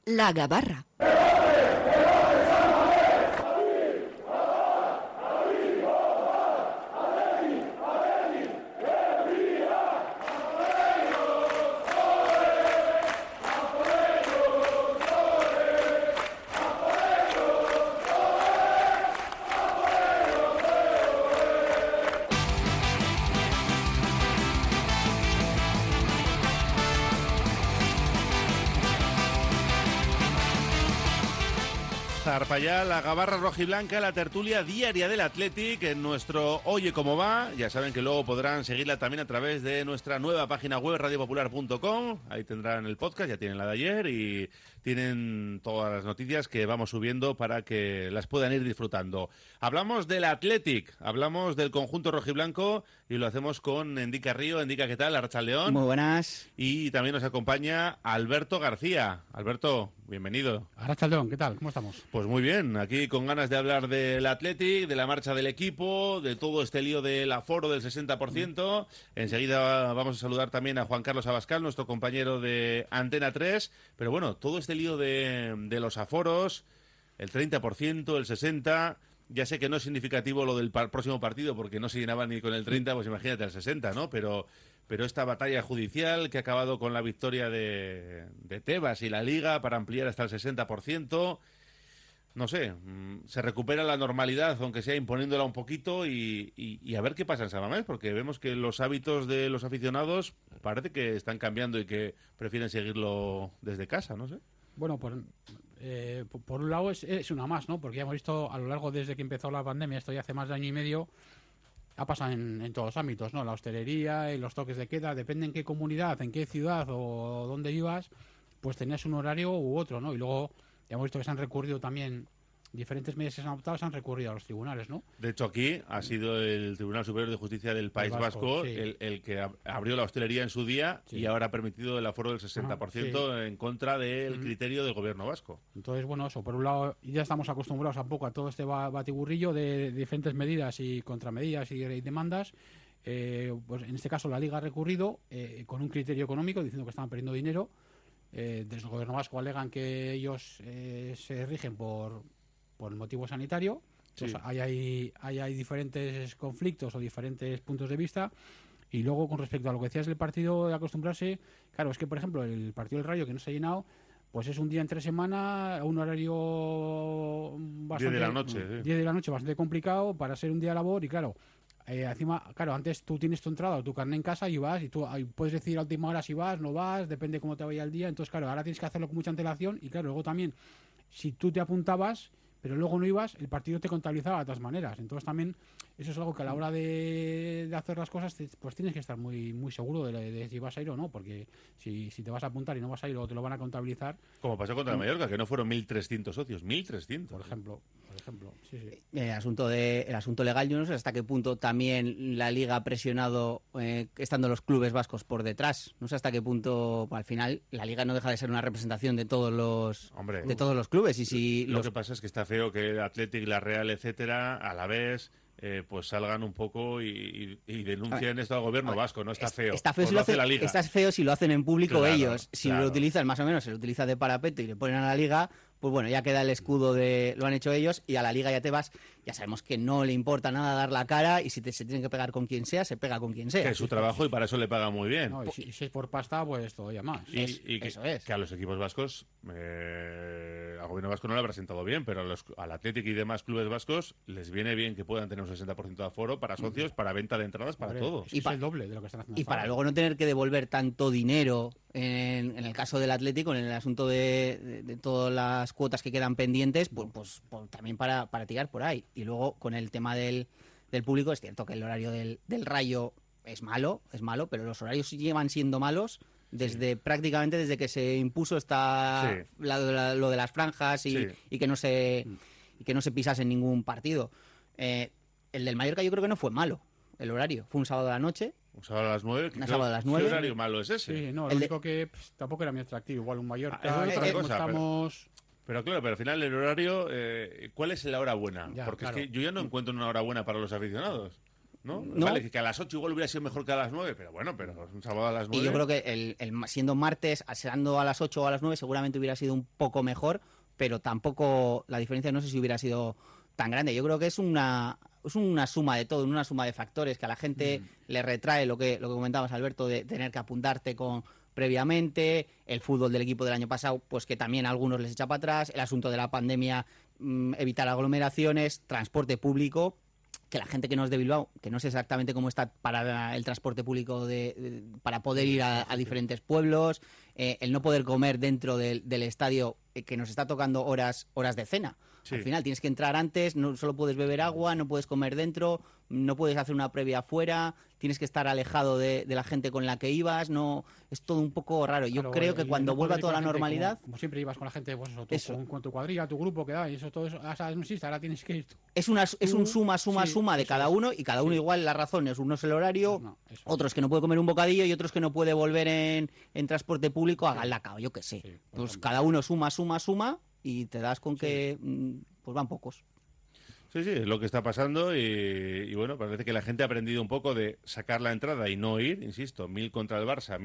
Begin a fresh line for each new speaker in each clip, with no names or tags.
La Gabarra.
Zarpa ya la Gabarra rojiblanca, la tertulia diaria del Athletic en nuestro Oye Cómo Va. Ya saben que luego podrán seguirla también a través de nuestra nueva página web radiopopular.com. Ahí tendrán el podcast, ya tienen la de ayer y tienen todas las noticias que vamos subiendo para que las puedan ir disfrutando. Hablamos del Athletic, hablamos del conjunto rojiblanco y lo hacemos con Endica Río. Endica, ¿qué tal? Arrachaldeón.
Muy buenas.
Y también nos acompaña Alberto García. Alberto, bienvenido.
Arrachaldeón, ¿qué tal? ¿Cómo estamos?
Pues muy bien, aquí con ganas de hablar del Athletic, de la marcha del equipo, de todo este lío del aforo del 60%. Enseguida vamos a saludar también a Juan Carlos Abascal, nuestro compañero de Antena 3. Pero bueno, todo este lío de los aforos, el 30%, el 60%... Ya sé que no es significativo lo del próximo partido porque no se llenaba ni con el 30, pues imagínate el 60, ¿no? Pero esta batalla judicial que ha acabado con la victoria de Tebas y la Liga para ampliar hasta el 60%... No sé, se recupera la normalidad, aunque sea imponiéndola un poquito, y a ver qué pasa en San Mamés, porque vemos que los hábitos de los aficionados parece que están cambiando y que prefieren seguirlo desde casa, no sé.
Bueno, pues por un lado es una más, ¿no? Porque ya hemos visto a lo largo desde que empezó la pandemia, esto ya hace más de año y medio, ha pasado en todos los ámbitos, ¿no? La hostelería y los toques de queda, depende en qué comunidad, en qué ciudad o dónde vivas, pues tenías un horario u otro, ¿no? Y luego ya hemos visto que se han recurrido también, diferentes medidas que se han adoptado, se han recurrido a los tribunales, ¿no?
De hecho, aquí ha sido el Tribunal Superior de Justicia del País Vasco
sí.
el que abrió la hostelería en su día y ahora ha permitido el aforo del 60% en contra del criterio del gobierno vasco.
Entonces, bueno, eso, por un lado, ya estamos acostumbrados un poco a todo este batiburrillo de diferentes medidas y contramedidas y demandas. Pues en este caso la Liga ha recurrido con un criterio económico, diciendo que estaban perdiendo dinero. Desde el gobierno vasco alegan que ellos se rigen por el motivo sanitario. Sí. Pues hay diferentes conflictos o diferentes puntos de vista. Y luego, con respecto a lo que decías del partido, de acostumbrarse, claro, es que, por ejemplo, el partido del Rayo, que no se ha llenado, pues es un día entre semana, a un horario bastante...
10 de la noche. Sí.
10 de la noche, bastante complicado para ser un día de labor. Y claro, encima, claro, antes tú tienes tu entrada o tu carné en casa y vas, y tú puedes decir a última hora si vas, no vas, depende cómo te vaya el día. Entonces, claro, ahora tienes que hacerlo con mucha antelación. Y claro, luego también, si tú te apuntabas pero luego no ibas, el partido te contabilizaba de todas maneras. Entonces también eso es algo que a la hora de hacer las cosas pues tienes que estar muy muy seguro de si vas a ir o no, porque si te vas a apuntar y no vas a ir o te lo van a contabilizar.
Como pasó contra el Mallorca, que no fueron 1.300 socios, 1.300.
Por ejemplo, sí.
El asunto legal, yo no sé hasta qué punto también la Liga ha presionado estando los clubes vascos por detrás. No sé hasta qué punto, al final, la Liga no deja de ser una representación de todos los clubes. Y si
lo que pasa es que está feo que el Athletic, la Real, etcétera, a la vez pues salgan un poco y denuncien esto al gobierno vasco. No está feo.
Está feo, está feo si lo hacen en público, claro, ellos. Si lo utilizan más o menos, se lo utiliza de parapeto y le ponen a la Liga, pues bueno, ya queda el escudo lo han hecho ellos, y a la Liga ya sabemos que no le importa nada dar la cara, y si se tienen que pegar con quien sea, se pega con quien sea.
Que es su trabajo y para eso le pagan muy bien.
No, y si es por pasta, pues todavía más.
Eso es.
Que a los equipos vascos, al gobierno vasco no le habrá sentado bien, pero al Athletic y demás clubes vascos les viene bien que puedan tener un 60% de aforo para socios, para venta de entradas, para todo.
Es el doble de lo que están haciendo.
Y para luego no tener que devolver tanto dinero en el caso del Atlético, en el asunto de todas las cuotas que quedan pendientes, pues también para tirar por ahí. Y luego con el tema del público, es cierto que el horario del Rayo es malo, pero los horarios llevan siendo malos prácticamente desde que se impuso lo de las franjas y que no se pisase en ningún partido. El del Mallorca yo creo que no fue malo el horario, fue un sábado a la noche.
Un sábado a las 9.
Un sábado a las 9.
¿Qué horario malo es ese?
Sí, no, lo único que tampoco era muy atractivo. Igual un Mallorca.
Es otra cosa, pero claro, pero al final el horario, ¿cuál es la hora buena? Porque claro, es que yo ya no encuentro una hora buena para los aficionados. ¿no?
No.
Vale, que a las 8 igual hubiera sido mejor que a las 9, pero bueno, pero un sábado a las 9...
Y yo creo que siendo martes, siendo a las 8 o a las 9, seguramente hubiera sido un poco mejor, pero tampoco la diferencia no sé si hubiera sido tan grande. Yo creo que es una suma de todo, una suma de factores que a la gente le retrae lo que comentabas, Alberto, de tener que apuntarte previamente, el fútbol del equipo del año pasado, pues que también a algunos les echa para atrás, el asunto de la pandemia, evitar aglomeraciones, transporte público, que la gente que no es de Bilbao, que no sé exactamente cómo está para el transporte público para poder ir a diferentes pueblos, el no poder comer dentro del estadio, que nos está tocando horas de cena.
Sí.
Al final tienes que entrar antes, no solo puedes beber agua, no puedes comer dentro, no puedes hacer una previa afuera, tienes que estar alejado de la gente con la que ibas, no, es todo un poco raro. Yo creo que cuando vuelva toda la normalidad...
Como siempre ibas con la gente, pues eso, con tu cuadrilla, tu grupo, que da, y todo eso no existe, ahora tienes que ir tú.
Es un suma de cada uno, y cada uno igual las razones, uno es el horario, otros que no puede comer un bocadillo y otros que no puede volver en transporte público a Galdacao, yo qué sé.
Sí,
pues cada uno suma y te das con que pues van pocos.
Sí, es lo que está pasando y bueno, parece que la gente ha aprendido un poco de sacar la entrada y no ir, insisto, 1.000 contra el Barça,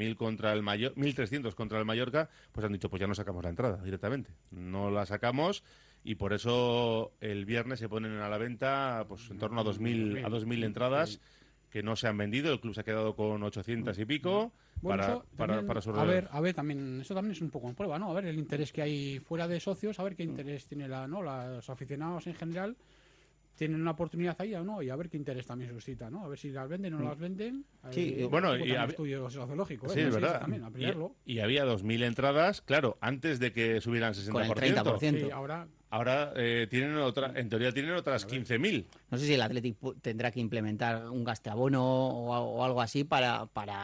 1.300 contra el Mallorca, pues han dicho, pues ya no sacamos la entrada directamente, no la sacamos y por eso el viernes se ponen a la venta pues en torno a 2.000 entradas que no se han vendido, el club se ha quedado con 800 y pico.
Bueno,
para su
a ver, también, eso también es un poco en prueba, ¿no? A ver el interés que hay fuera de socios, a ver qué interés tiene los aficionados en general, tienen una oportunidad ahí, ¿no? Y a ver qué interés también suscita, ¿no? A ver si las venden o no las venden.
Sí,
bueno,
y estudio sociológico,
sí, es verdad.
También,
y había 2.000 entradas, claro, antes de que subieran 60%.
Con el 30%.
Sí,
ahora tienen en teoría tienen otras 15.000.
No sé si el Athletic tendrá que implementar un gasteabono o algo así para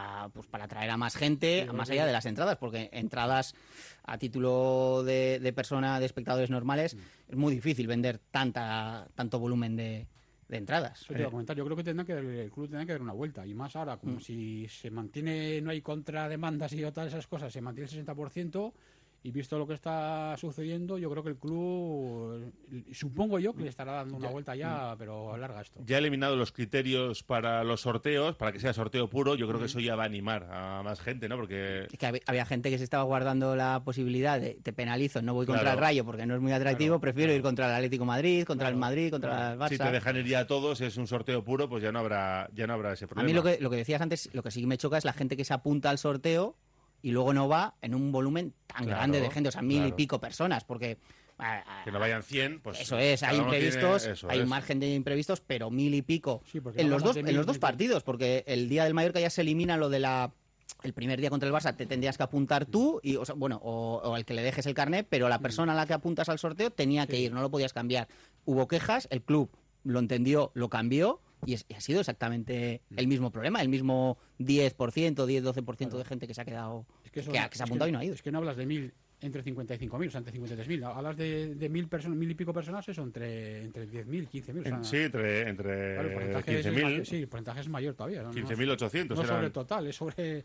atraer a más gente, más allá de las entradas, porque entradas a título de persona, de espectadores normales, es muy difícil vender tanto volumen de entradas.
Eso te iba a comentar. Yo creo que el club tendrá que dar una vuelta, y más ahora, como si se mantiene, no hay contrademandas y todas esas cosas, se mantiene el 60%. Y visto lo que está sucediendo, yo creo que el club, supongo yo, que le estará dando una vuelta ya, pero larga esto.
Ya ha eliminado los criterios para los sorteos, para que sea sorteo puro. Yo creo que eso ya va a animar a más gente, ¿no? Porque
es que había gente que se estaba guardando la posibilidad de te penalizo, no voy contra el Rayo porque no es muy atractivo, prefiero ir contra el Atlético Madrid, contra el Madrid, contra el Barça.
Si te dejan ir ya a todos, es un sorteo puro, pues ya no habrá ese problema.
A mí lo que decías antes, lo que sí me choca es la gente que se apunta al sorteo y luego no va en un volumen tan grande de gente, o sea, 1.000 y pico personas, porque...
que no vayan 100, pues...
Eso es, hay imprevistos, hay un margen de imprevistos, pero 1.000 y pico en los dos partidos, porque el día del Mallorca ya se elimina lo de el primer día contra el Barça te tendrías que apuntar tú, y, o el que le dejes el carnet, pero la persona a la que apuntas al sorteo tenía que ir, no lo podías cambiar. Hubo quejas, el club lo entendió, lo cambió, y ha sido exactamente el mismo problema, el mismo 10%, 10-12% de gente que se ha quedado, que se ha apuntado y no ha ido.
Es que no hablas de 1.000 entre 55.000, o sea, entre 53.000. Hablas de 1.000 personas, 1.000 y pico personas, eso entre 10.000, 15.000. O sea,
sí, entre
claro, 15.000. Sí, el porcentaje es mayor todavía.
15.800.
No sobre el total, es sobre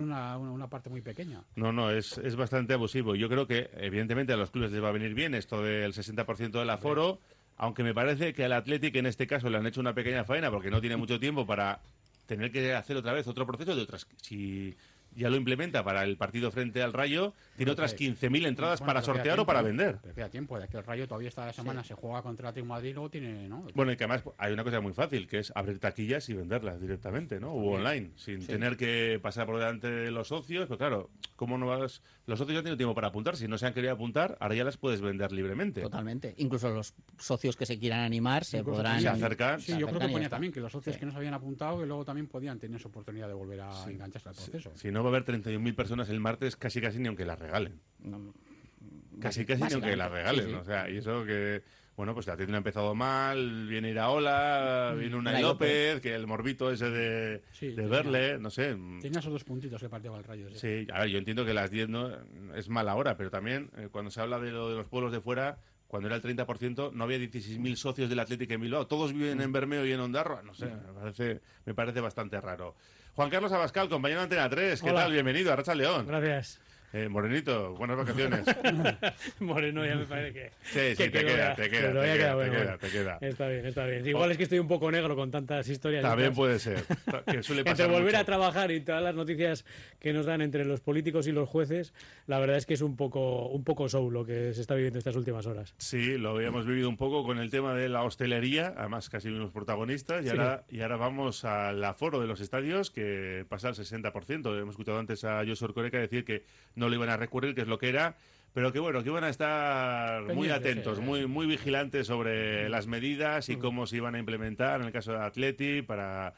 una parte muy pequeña.
No, es bastante abusivo. Yo creo que, evidentemente, a los clubes les va a venir bien esto del 60% del aforo. Aunque me parece que al Athletic en este caso le han hecho una pequeña faena porque no tiene mucho tiempo para tener que hacer otra vez otro proceso de otras. Si ya lo implementa para el partido frente al Rayo, tiene otras 15.000 entradas para sortear o para vender.
Pero queda tiempo, de que el Rayo todavía esta semana se juega contra el Atlético de Madrid, luego tiene, ¿no?
Bueno, y que además hay una cosa muy fácil, que es abrir taquillas y venderlas directamente, ¿no? O online, sin tener que pasar por delante de los socios. Pero claro, ¿cómo no vas? Los socios ya han tenido tiempo para apuntar. Si no se han querido apuntar, ahora ya las puedes vender libremente.
Totalmente. Incluso los socios que se quieran animar se podrán...
Se acercan.
Sí, yo creo que ponía también que los socios que no se habían apuntado, que luego también podían tener esa oportunidad de volver a engancharse al proceso.
Si no va a haber 31.000 personas el martes, casi ni aunque las regalen. Casi ni aunque las regalen. O sea, y eso que... Bueno, pues la tienda ha empezado mal, viene Iraola, viene Unai López, que el morbito ese de verle, no sé.
Tenía esos 2 puntitos que partió el Rayo.
Sí, a ver, yo entiendo que las 10 no es mala hora, pero también cuando se habla de lo de los pueblos de fuera, cuando era el 30%, no había 16.000 socios del Atlético en Bilbao. Todos viven en Bermeo y en Ondarroa. No sé, me parece bastante raro. Juan Carlos Abascal, compañero de Antena 3, ¿qué tal? Bienvenido a Racha León.
Gracias.
Morenito, buenas vacaciones.
Moreno ya me parece que...
Sí, te queda.
Está bien. Igual es que estoy un poco negro con tantas historias.
También puede ser. Que suele pasar
entre volver
mucho.
a trabajar y todas las noticias que nos dan entre los políticos y los jueces, la verdad es que es un poco show lo que se está viviendo estas últimas horas.
Sí, lo habíamos vivido un poco con el tema de la hostelería, además casi unos protagonistas, y ahora vamos al aforo de los estadios, que pasa al 60%. Hemos escuchado antes a Josu Erkoreka decir que no lo iban a recurrir, que es lo que era, pero que bueno, que iban a estar muy atentos, muy vigilantes sobre las medidas y cómo se iban a implementar en el caso de Atleti para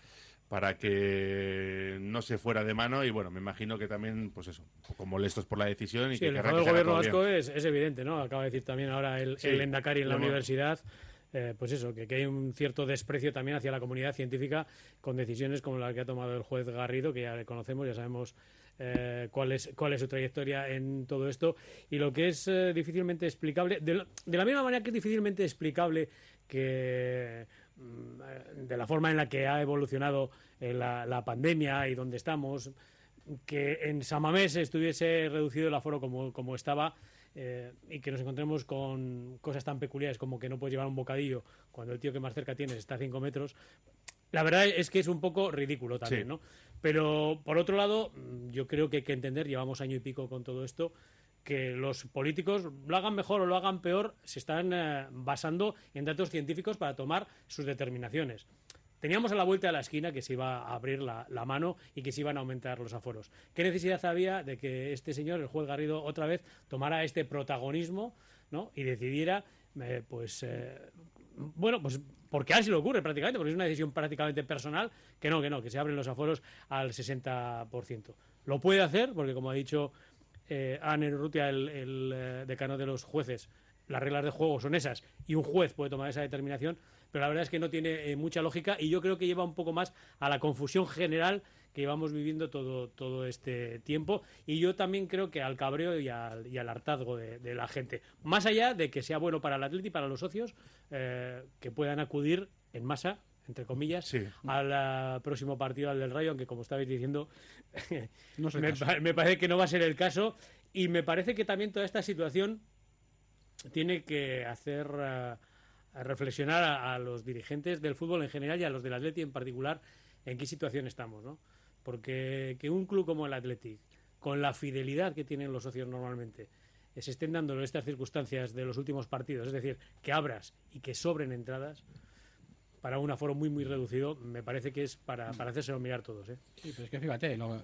que no se fuera de mano. Y bueno, me imagino que también, pues eso, un poco molestos por la decisión. Y
sí,
que
el enfado del gobierno vasco es evidente, ¿no? Acaba de decir también ahora el Lehendakari en la universidad. Pues eso, que hay un cierto desprecio también hacia la comunidad científica con decisiones como la que ha tomado el juez Garrido, que ya le conocemos, ya sabemos cuál es su trayectoria en todo esto, y lo que es difícilmente explicable, de la misma manera que es difícilmente explicable que de la forma en la que ha evolucionado la pandemia y donde estamos, que en San Mamés estuviese reducido el aforo como estaba, y que nos encontremos con cosas tan peculiares como que no puedes llevar un bocadillo cuando el tío que más cerca tienes está a 5 metros. La verdad es que es un poco ridículo también, ¿no? Pero, por otro lado, yo creo que hay que entender, llevamos año y pico con todo esto, que los políticos, lo hagan mejor o lo hagan peor, se están basando en datos científicos para tomar sus determinaciones. Teníamos a la vuelta de la esquina que se iba a abrir la mano y que se iban a aumentar los aforos. ¿Qué necesidad había de que este señor, el juez Garrido, otra vez tomara este protagonismo, ¿no? Y decidiera, pues porque a él se le ocurre prácticamente, porque es una decisión prácticamente personal, que se abren los aforos al 60%. Lo puede hacer, porque como ha dicho Ane Urrutia, el decano de los jueces, las reglas de juego son esas y un juez puede tomar esa determinación, pero la verdad es que no tiene mucha lógica, y yo creo que lleva un poco más a la confusión general que llevamos viviendo todo este tiempo, y yo también creo que al cabreo y al hartazgo de la gente, más allá de que sea bueno para el Atleti y para los socios, que puedan acudir en masa, entre comillas, al próximo partido, al del Rayo, aunque como estabais diciendo, me parece que no va a ser el caso, y me parece que también toda esta situación tiene que hacer reflexionar a los dirigentes del fútbol en general y a los del Atleti en particular en qué situación estamos, ¿no? Porque que un club como el Atleti, con la fidelidad que tienen los socios normalmente, se estén dando estas circunstancias de los últimos partidos, es decir, que abras y que sobren entradas para un aforo muy reducido, me parece que es para hacérselo mirar todos, ¿eh?
Sí, pero es que fíjate, lo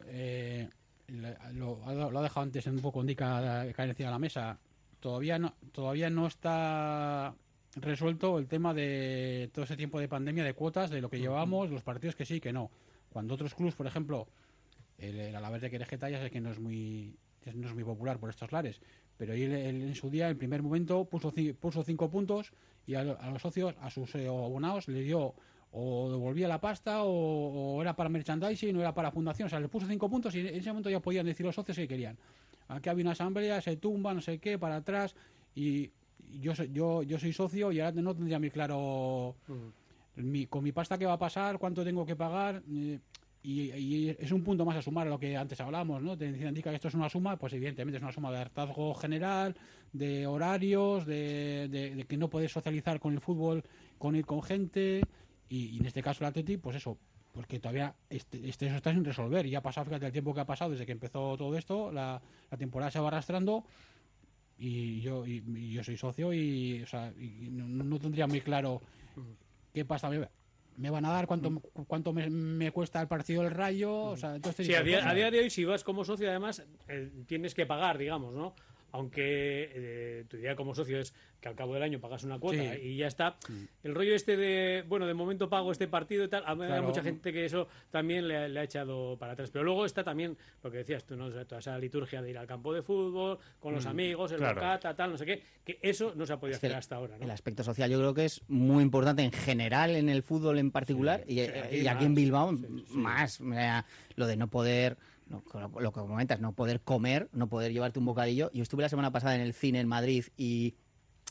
ha dejado antes un poco indica caer encima de la mesa. Todavía no está resuelto el tema de todo ese tiempo de pandemia, de cuotas, de lo que llevamos, los partidos que sí y que no. Cuando otros clubes, por ejemplo, el Alavés de Querejeta, ya sé que no es muy popular por estos lares, pero él en su día, en primer momento, puso 5 puntos y a los socios, a sus abonados, le dio o devolvía la pasta o era para merchandising o era para fundación. O sea, le puso 5 puntos y en ese momento ya podían decir los socios que querían. Aquí había una asamblea, se tumba, no sé qué, para atrás, y yo soy socio y ahora no tendría muy claro con mi pasta qué va a pasar, cuánto tengo que pagar, y es un punto más a sumar a lo que antes hablábamos, ¿no? Te indica que esto es una suma, pues evidentemente es una suma de hartazgo general, de horarios, de que no puedes socializar con el fútbol, con ir con gente, y en este caso el Atleti, pues eso, porque todavía eso está sin resolver, y ha pasado, fíjate el tiempo que ha pasado desde que empezó todo esto, la temporada se va arrastrando, y yo soy socio y no tendría muy claro qué pasa me van a dar, cuánto me cuesta el partido del Rayo, o sea, entonces
sí, a día de hoy, si vas como socio, además tienes que pagar, digamos, ¿no? Aunque tu idea como socio es que al cabo del año pagas una cuota y ya está. El rollo este de momento pago este partido y tal, hay mucha gente que eso también le ha echado para atrás. Pero luego está también lo que decías tú, ¿no? Toda esa liturgia de ir al campo de fútbol, con los amigos, el bocata, tal, no sé qué, que eso no se ha podido hacer hasta ahora, ¿no?
El aspecto social yo creo que es muy importante en general en el fútbol en particular, y aquí en Bilbao más. Lo de no poder... lo que comentas, no poder comer, no poder llevarte un bocadillo. Yo estuve la semana pasada en el cine en Madrid y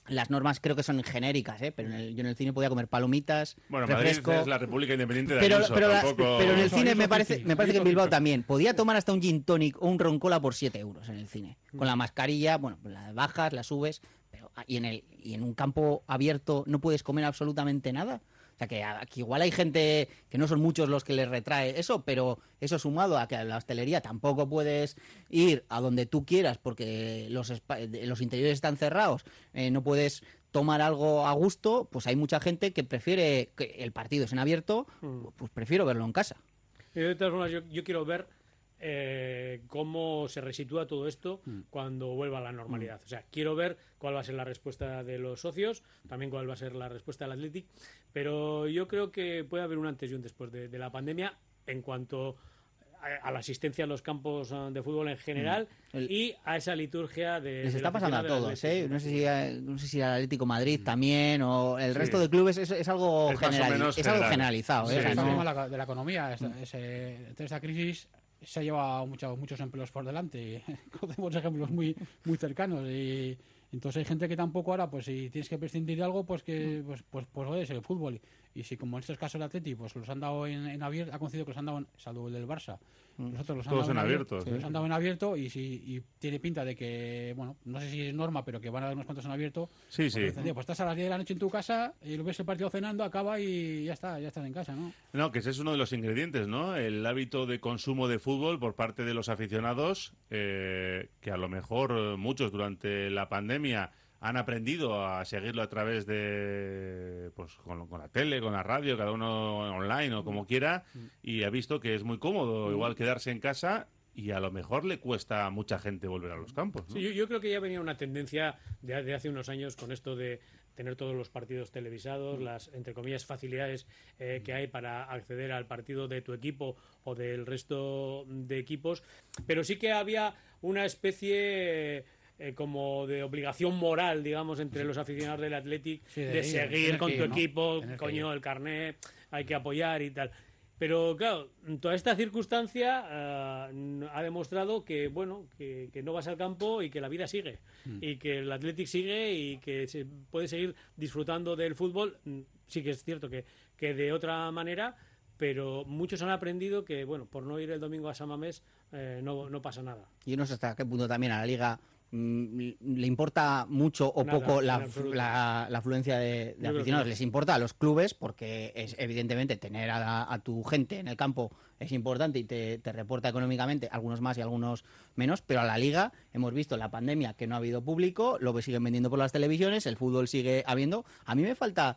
las normas creo que son genéricas, pero yo en el cine podía comer palomitas,
Bueno,
refresco.
Madrid es la República Independiente de
Pero,
Ayuso,
pero,
tampoco...
pero en el
Eso,
cine
eso
me
sí,
parece
sí,
que en
eso
Bilbao
sí.
también. Podía tomar hasta un gin tonic o un roncola por 7 euros en el cine. Con la mascarilla, bueno, las bajas, las subes, pero y en un campo abierto no puedes comer absolutamente nada. O sea que aquí igual hay gente, que no son muchos los que les retrae eso, pero eso sumado a que a la hostelería tampoco puedes ir a donde tú quieras porque los interiores están cerrados, no puedes tomar algo a gusto, pues hay mucha gente que prefiere que el partido es en abierto, pues prefiero verlo en casa.
Y de todas formas, yo quiero ver cómo se resitúa todo esto cuando vuelva a la normalidad. O sea, quiero ver cuál va a ser la respuesta de los socios, también cuál va a ser la respuesta del Athletic, pero yo creo que puede haber un antes y un después de la pandemia en cuanto a la asistencia a los campos de fútbol en general y a esa liturgia de...
Les
de
está
la
pasando a
afición del
todos,
Athletic.
No sé si al Atlético Madrid también o el resto de clubes es algo,
Es más o menos
es algo
general.
generalizado.
Sí,
O sea,
Es el
no-
tema de la economía. Ante esta crisis se ha llevado muchos empleos por delante. Conocemos ejemplos muy cercanos. Y entonces hay gente que tampoco ahora, pues si tienes que prescindir de algo, pues es el fútbol. Y si como en estos casos el Atleti, pues los han dado en abierto, ha concedido que los han dado, salvo el del Barça, los otros los han
Todos
dado
en abierto,
sí.
sí.
Los han dado en abierto y tiene pinta de que, bueno, no sé si es norma, pero que van a dar unos cuantos en abierto.
Sí,
Pues
sí.
dicen, "Tío, pues estás a las 10 de la noche en tu casa y lo ves el partido cenando, acaba y ya estás en casa, ¿no?"
No, que ese es uno de los ingredientes, ¿no? El hábito de consumo de fútbol por parte de los aficionados, que a lo mejor muchos durante la pandemia han aprendido a seguirlo a través de, pues, con la tele, con la radio, cada uno online o como quiera, y ha visto que es muy cómodo igual quedarse en casa y a lo mejor le cuesta a mucha gente volver a los campos, ¿no?
Sí, yo creo que ya venía una tendencia de hace unos años con esto de tener todos los partidos televisados, las, entre comillas, facilidades que hay para acceder al partido de tu equipo o del resto de equipos, pero sí que había una especie como de obligación moral, digamos, entre los aficionados del Athletic
Sí,
de
ir,
seguir
tener
con
que
tu
ir, ¿no?
equipo,
Tener que
coño,
ir.
el carnet, hay que apoyar y tal. Pero claro, toda esta circunstancia ha demostrado que bueno, que no vas al campo y que la vida sigue y que el Athletic sigue y que se puede seguir disfrutando del fútbol. Sí que es cierto que de otra manera, pero muchos han aprendido que bueno, por no ir el domingo a San Mamés no pasa nada.
Yo no sé hasta qué punto también a la Liga le importa mucho o
Nada,
poco
en absoluto.
la afluencia de
creo que
aficionados.
no.
Les importa a los clubes porque es evidentemente tener a tu gente en el campo es importante y te reporta económicamente, algunos más y algunos menos, pero a la Liga hemos visto en la pandemia que no ha habido público, lo que siguen vendiendo por las televisiones, el fútbol sigue habiendo. A mí me falta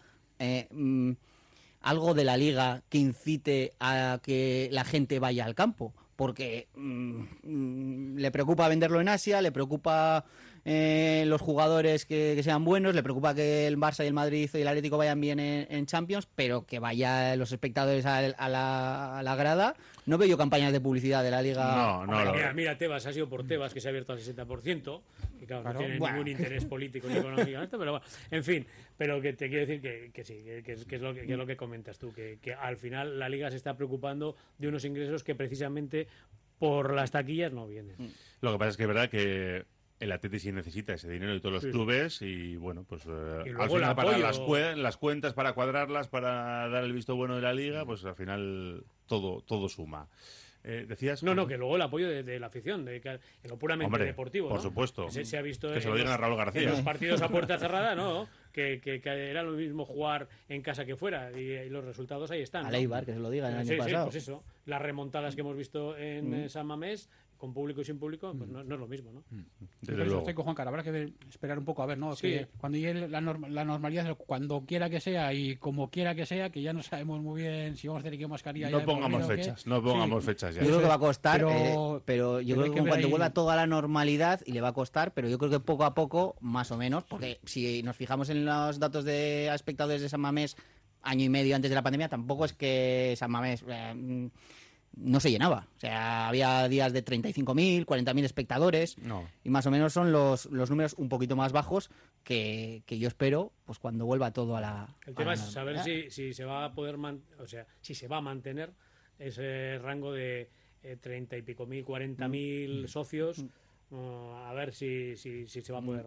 algo de la Liga que incite a que la gente vaya al campo, porque le preocupa venderlo en Asia, le preocupa los jugadores que sean buenos, le preocupa que el Barça y el Madrid y el Atlético vayan bien en Champions, pero que vayan los espectadores a la grada. No veo yo campañas de publicidad de la Liga.
No, no.
Hombre, mira, Tebas ha sido por Tebas, que se ha abierto al 60%, que claro,
Claro.
no tiene
Bueno.
ningún interés político ni económico en esto, pero bueno, en fin, pero que te quiero decir que sí, que es lo que comentas tú, que al final la Liga se está preocupando de unos ingresos que precisamente por las taquillas no vienen.
Lo que pasa es que es verdad que el Atleti sí necesita ese dinero de todos los
Sí, sí.
clubes y bueno, pues
Y
al
luego el
final para
apoyo.
las cuentas, para cuadrarlas, para dar el visto bueno de la Liga, pues al final todo suma. Decías...
No, que luego el apoyo de la afición, en lo puramente
Hombre,
deportivo,
por
¿no?
supuesto.
Se ha visto
Que se
en
lo digan
los-
a Raúl García.
En los partidos a puerta cerrada, ¿no? Que era lo mismo jugar en casa que fuera y los resultados ahí están.
A
¿no?
Leibar, que se lo diga el año
Sí,
pasado.
pues eso. Las remontadas que hemos visto en San Mamés, con público y sin público, pues no es lo mismo, ¿no?
Desde
Por eso
luego.
estoy con Juan Car, habrá que esperar un poco a ver, ¿no?
Sí.
Que cuando llegue la normalidad, cuando quiera que sea y como quiera que sea, que ya no sabemos muy bien si vamos a tener que mascarilla. ya
No
de por
pongamos
medio o qué.
fechas, no pongamos fechas ya.
Yo creo que va a costar,
Pero-
pero yo
pero
creo
hay
que
que ver
cuando
ahí-
vuelva toda la normalidad, y le va a costar, pero yo creo que poco a poco, más o menos, porque si nos fijamos en los datos de espectadores de San Mamés, año y medio antes de la pandemia, tampoco es que San Mamés no se llenaba. O sea, había días de 35.000, 40.000 espectadores,
No.
y más o menos son los números un poquito más bajos que yo espero pues cuando vuelva todo a la
El tema
a
es
la
saber
normalidad.
si se va a poder, o sea, si se va a mantener ese rango de 30 y pico mil, 40.000 socios, a ver si se va a poder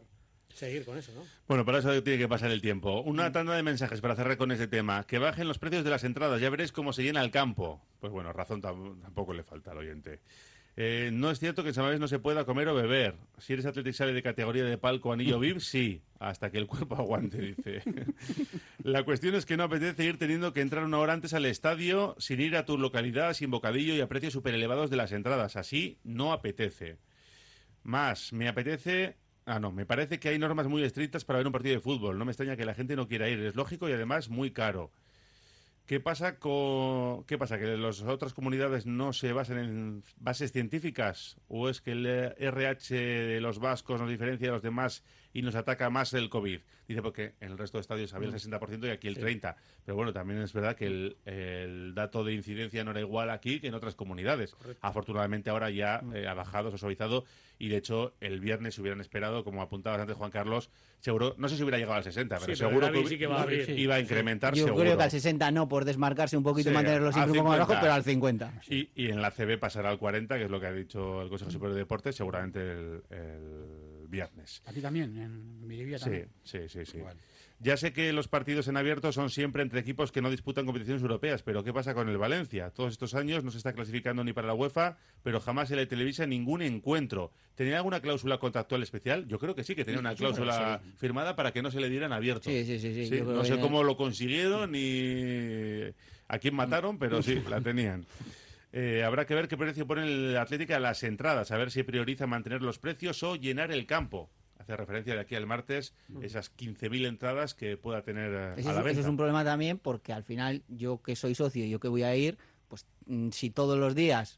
seguir con eso, ¿no?
Bueno, para eso tiene que pasar el tiempo. Una tanda de mensajes para cerrar con ese tema. Que bajen los precios de las entradas, ya veréis cómo se llena el campo. Pues bueno, razón tampoco le falta al oyente. No es cierto que en San Mamés no se pueda comer o beber. Si eres Athletic sale de categoría de palco anillo VIP, sí, hasta que el cuerpo aguante, dice. La cuestión es que no apetece ir teniendo que entrar una hora antes al estadio sin ir a tu localidad, sin bocadillo y a precios súper elevados de las entradas. Así no apetece. Más, me parece que hay normas muy estrictas para ver un partido de fútbol. No me extraña que la gente no quiera ir. Es lógico y además muy caro. ¿Qué pasa? ¿Que las otras comunidades no se basan en bases científicas? ¿O es que el RH de los vascos nos diferencia de los demás y nos ataca más el COVID? Dice porque en el resto de estadios había el 60% y aquí el 30%. Pero bueno, también es verdad que el dato de incidencia no era igual aquí que en otras comunidades. Correcto. Afortunadamente ahora ya ha bajado, se ha suavizado y de hecho el viernes se hubieran esperado, como apuntabas antes Juan Carlos, seguro, no sé si hubiera llegado al 60, pero seguro que
sí que iba
a incrementar.
Yo
seguro.
Creo que al 60 no, por desmarcarse un poquito y mantenerlo siempre un poco más bajo, pero al 50.
Y en la CB pasará al 40, que es lo que ha dicho el Consejo Superior de Deportes, seguramente el viernes.
Aquí también, en Miribilla también.
Sí. Bueno. Ya sé que los partidos en abierto son siempre entre equipos que no disputan competiciones europeas, pero ¿qué pasa con el Valencia? Todos estos años no se está clasificando ni para la UEFA, pero jamás se le televisa ningún encuentro. ¿Tenía alguna cláusula contractual especial? Yo creo que sí, que tenía una cláusula firmada para que no se le dieran abierto.
Sí.
No sé cómo lo consiguieron ni a quién mataron, pero sí, la tenían. Habrá que ver qué precio pone el Atlético a las entradas, a ver si prioriza mantener los precios o llenar el campo. Hace referencia de aquí al martes esas 15.000 entradas que pueda tener a la venta.
Eso es un problema también porque al final yo que soy socio y yo que voy a ir, pues si todos los días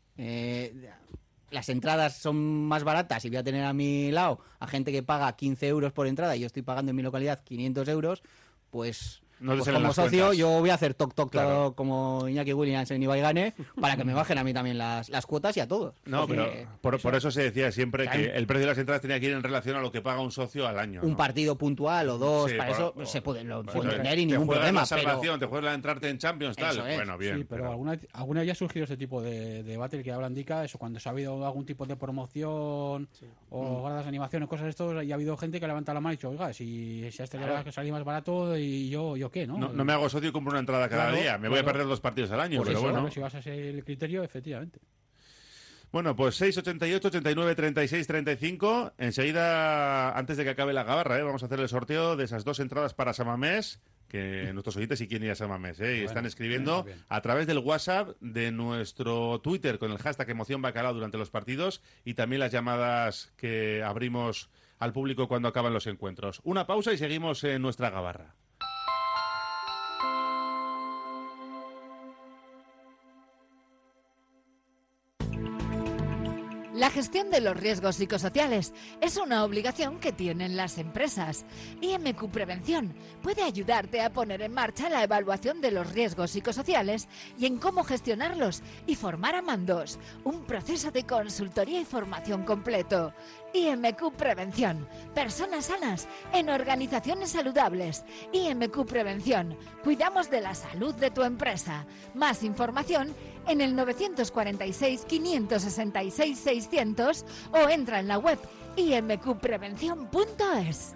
las entradas son más baratas y voy a tener a mi lado a gente que paga 15 euros por entrada y yo estoy pagando en mi localidad 500 euros, pues... como socio
cuentas.
yo voy a hacer toc
Claro.
como Iñaki Williams en Ibai Gane para que me bajen a mí también las cuotas y a todos.
No, pero por eso se decía siempre que el precio de las entradas tenía que ir en relación a lo que paga un socio al año.
Un
¿no?
partido puntual o dos,
Sí,
para eso se puede entender y ningún problema.
La salvación, te juegas la entrarte en Champions, tal.
Eso es.
Bueno, bien.
Sí, pero alguna vez ha surgido ese tipo de debate el que habla Indica, eso cuando se ha habido algún tipo de promoción o gradas de animación o cosas de esto, y ha habido gente que ha levantado la mano y ha dicho, oiga, si a este le va a salir más barato y yo qué, ¿no?
No me hago socio y compro una entrada cada día. Me voy a perder 2 partidos al año,
pues
pero
eso,
bueno.
Claro, si vas a ser el criterio, efectivamente.
Bueno, pues 688, 89, 36, 35. Enseguida, antes de que acabe la gabarra, vamos a hacer el sorteo de esas 2 entradas para San Mamés, que nuestros oyentes sí quieren ir a San Mamés, y están escribiendo a través del WhatsApp de nuestro Twitter con el hashtag Emoción Bacalao durante los partidos y también las llamadas que abrimos al público cuando acaban los encuentros. Una pausa y seguimos en nuestra gabarra.
La gestión de los riesgos psicosociales es una obligación que tienen las empresas. IMQ Prevención puede ayudarte a poner en marcha la evaluación de los riesgos psicosociales y en cómo gestionarlos y formar a mandos. Un proceso de consultoría y formación completo. IMQ Prevención. Personas sanas en organizaciones saludables. IMQ Prevención. Cuidamos de la salud de tu empresa. Más información en el 946 566 600 o entra en la web imqprevención.es.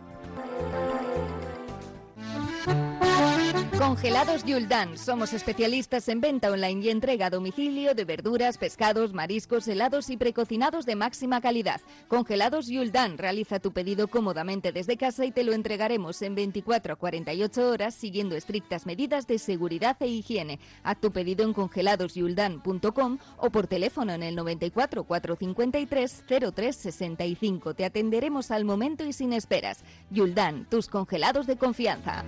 Congelados Yuldan. Somos especialistas en venta online y entrega a domicilio de verduras, pescados, mariscos, helados y precocinados de máxima calidad. Congelados Yuldan. Realiza tu pedido cómodamente desde casa y te lo entregaremos en 24 a 48 horas siguiendo estrictas medidas de seguridad e higiene. Haz tu pedido en congeladosyuldan.com o por teléfono en el 94 453 03 65. Te atenderemos al momento y sin esperas. Yuldan, tus congelados de confianza.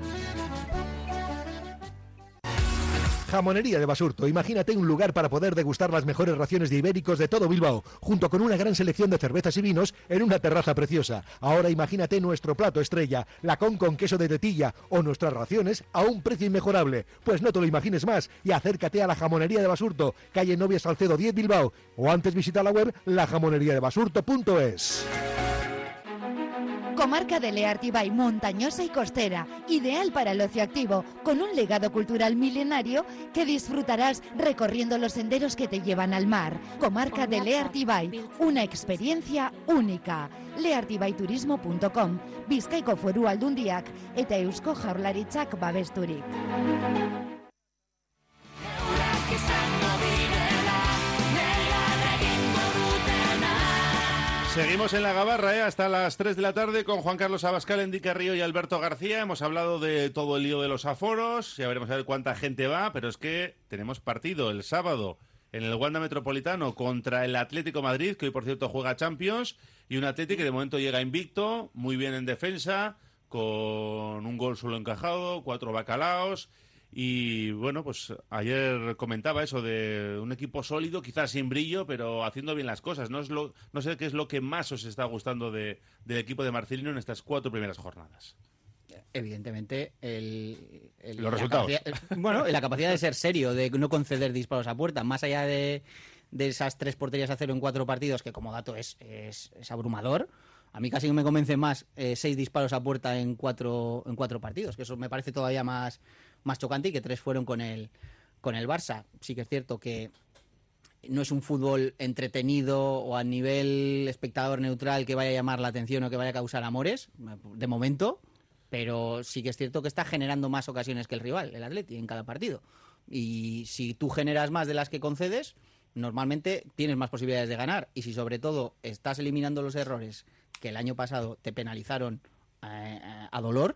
Jamonería de Basurto. Imagínate un lugar para poder degustar las mejores raciones de ibéricos de todo Bilbao, junto con una gran selección de cervezas y vinos en una terraza preciosa. Ahora imagínate nuestro plato estrella, lacón con queso de tetilla o nuestras raciones a un precio inmejorable. Pues no te lo imagines más y acércate a la Jamonería de Basurto, calle Novia Salcedo 10 Bilbao, o antes visita la web lajamoneriadebasurto.es.
Comarca de Leartibay, montañosa y costera, ideal para el ocio activo, con un legado cultural milenario que disfrutarás recorriendo los senderos que te llevan al mar. Comarca de Leartibay, una experiencia única. leartibayturismo.com, Bizkaiko Foru Aldundiak eta Eusko Jaurlaritzak babesturik.
Seguimos en la Gabarra, hasta las 3 de la tarde con Juan Carlos Abascal, Enrique Río y Alberto García. Hemos hablado de todo el lío de los aforos, ya veremos a ver cuánta gente va, pero es que tenemos partido el sábado en el Wanda Metropolitano contra el Atlético Madrid, que hoy por cierto juega Champions, y un Atlético que de momento llega invicto, muy bien en defensa, con un gol solo encajado, 4 bacalaos. Y bueno, pues ayer comentaba eso de un equipo sólido, quizás sin brillo, pero haciendo bien las cosas. No sé qué es lo que más os está gustando del equipo de Marcelino en estas 4 primeras jornadas.
Evidentemente,
los resultados.
La capacidad de ser serio, de no conceder disparos a puerta, más allá de esas 3 porterías a 0 en 4 partidos, que como dato es abrumador. A mí casi me convence más 6 disparos a puerta en 4 partidos, que eso me parece todavía más chocante, y que 3 fueron con el Barça. Sí que es cierto que no es un fútbol entretenido o a nivel espectador neutral que vaya a llamar la atención o que vaya a causar amores, de momento, pero sí que es cierto que está generando más ocasiones que el rival, el Atleti, en cada partido. Y si tú generas más de las que concedes, normalmente tienes más posibilidades de ganar. Y si sobre todo estás eliminando los errores que el año pasado te penalizaron a dolor,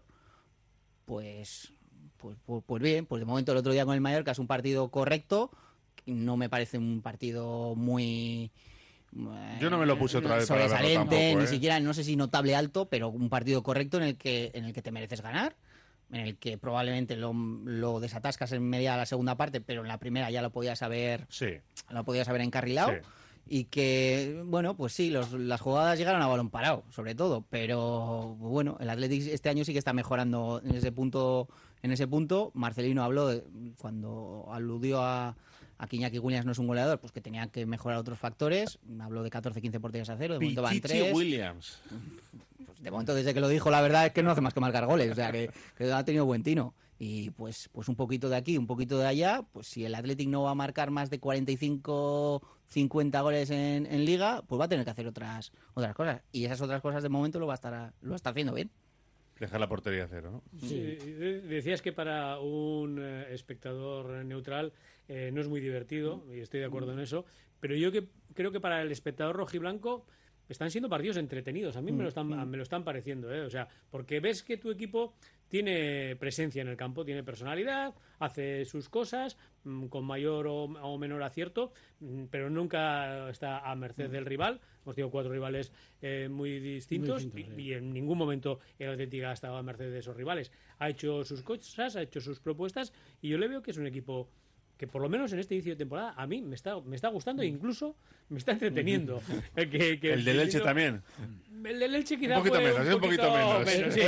pues bien, pues de momento el otro día con el Mallorca es un partido correcto, no me parece un partido muy...
Yo no me lo puse otra vez para verlo
sobresaliente,
tampoco,
ni siquiera, no sé si notable alto, pero un partido correcto en el que te mereces ganar, en el que probablemente lo desatascas en media de la segunda parte, pero en la primera ya lo podías haber encarrilado. Sí. Y que, bueno, pues sí, las jugadas llegaron a balón parado, sobre todo, pero bueno, el Athletic este año sí que está mejorando en ese punto. Marcelino habló, cuando aludió a que Iñaki Williams no es un goleador, pues que tenía que mejorar otros factores. Habló de 14-15 porterías a 0, de momento van 3.
Williams.
Pues de momento, desde que lo dijo, la verdad es que no hace más que marcar goles, o sea que ha tenido buen tino. Y pues un poquito de aquí, un poquito de allá, pues si el Athletic no va a marcar más de 45-50 goles en Liga, pues va a tener que hacer otras cosas. Y esas otras cosas de momento lo va a estar haciendo bien.
Dejar la portería a 0, ¿no?
Sí, decías que para un espectador neutral no es muy divertido, y estoy de acuerdo en eso, pero yo creo que para el espectador rojiblanco están siendo partidos entretenidos. A mí me lo están pareciendo, o sea, porque ves que tu equipo tiene presencia en el campo, tiene personalidad, hace sus cosas con mayor o menor acierto, pero nunca está a merced del rival. Hemos tenido 4 rivales muy distintos, y en ningún momento el Atlético ha estado a merced de esos rivales. Ha hecho sus cosas, ha hecho sus propuestas, y yo le veo que es un equipo que por lo menos en este inicio de temporada a mí me está gustando e incluso me está entreteniendo.
El del Elche también.
El del Elche quizá
un poquito menos.
Sí,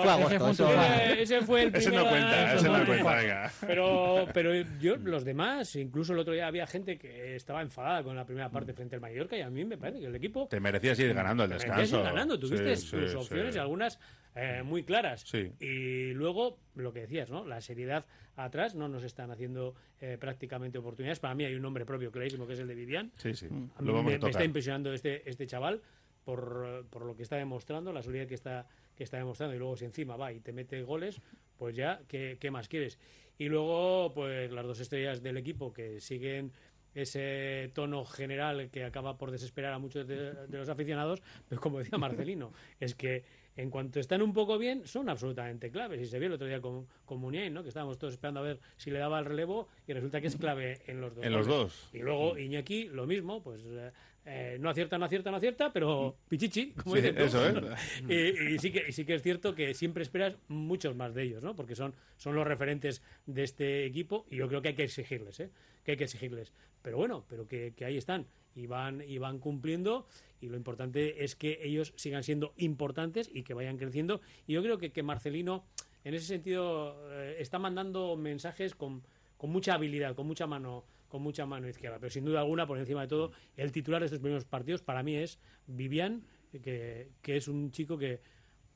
ese fue el primero.
Ese no cuenta, venga.
Pero yo, los demás, incluso el otro día había gente que estaba enfadada con la primera parte frente al Mallorca, y a mí me parece que el equipo...
Te merecías ir ganando el descanso.
Tuviste tus opciones y algunas muy claras.
Sí.
Y luego, lo que decías, ¿no? La seriedad atrás, no nos están haciendo prácticamente oportunidades. Para mí hay un nombre propio clarísimo, que es el de Vivian.
Sí.
A mí me está impresionando este chaval por lo que está demostrando, la solidez que está demostrando, y luego si encima va y te mete goles, pues ya, ¿qué más quieres? Y luego, pues las 2 estrellas del equipo que siguen ese tono general que acaba por desesperar a muchos de los aficionados, pues como decía Marcelino, es que en cuanto están un poco bien, son absolutamente claves. Y se vio el otro día con Muniain, ¿no? Que estábamos todos esperando a ver si le daba el relevo, y resulta que es clave en los dos.
En los dos.
Y luego Iñaki, lo mismo, pues no acierta, pero pichichi, como dicen.
Eso,
y sí que es cierto que siempre esperas muchos más de ellos, ¿no? Porque son los referentes de este equipo, y yo creo que hay que exigirles, Pero bueno, que ahí están y van cumpliendo, y lo importante es que ellos sigan siendo importantes y que vayan creciendo. Y yo creo que Marcelino, en ese sentido, está mandando mensajes con mucha habilidad, con mucha mano izquierda. Pero sin duda alguna, por encima de todo, el titular de estos primeros partidos para mí es Vivian, que es un chico que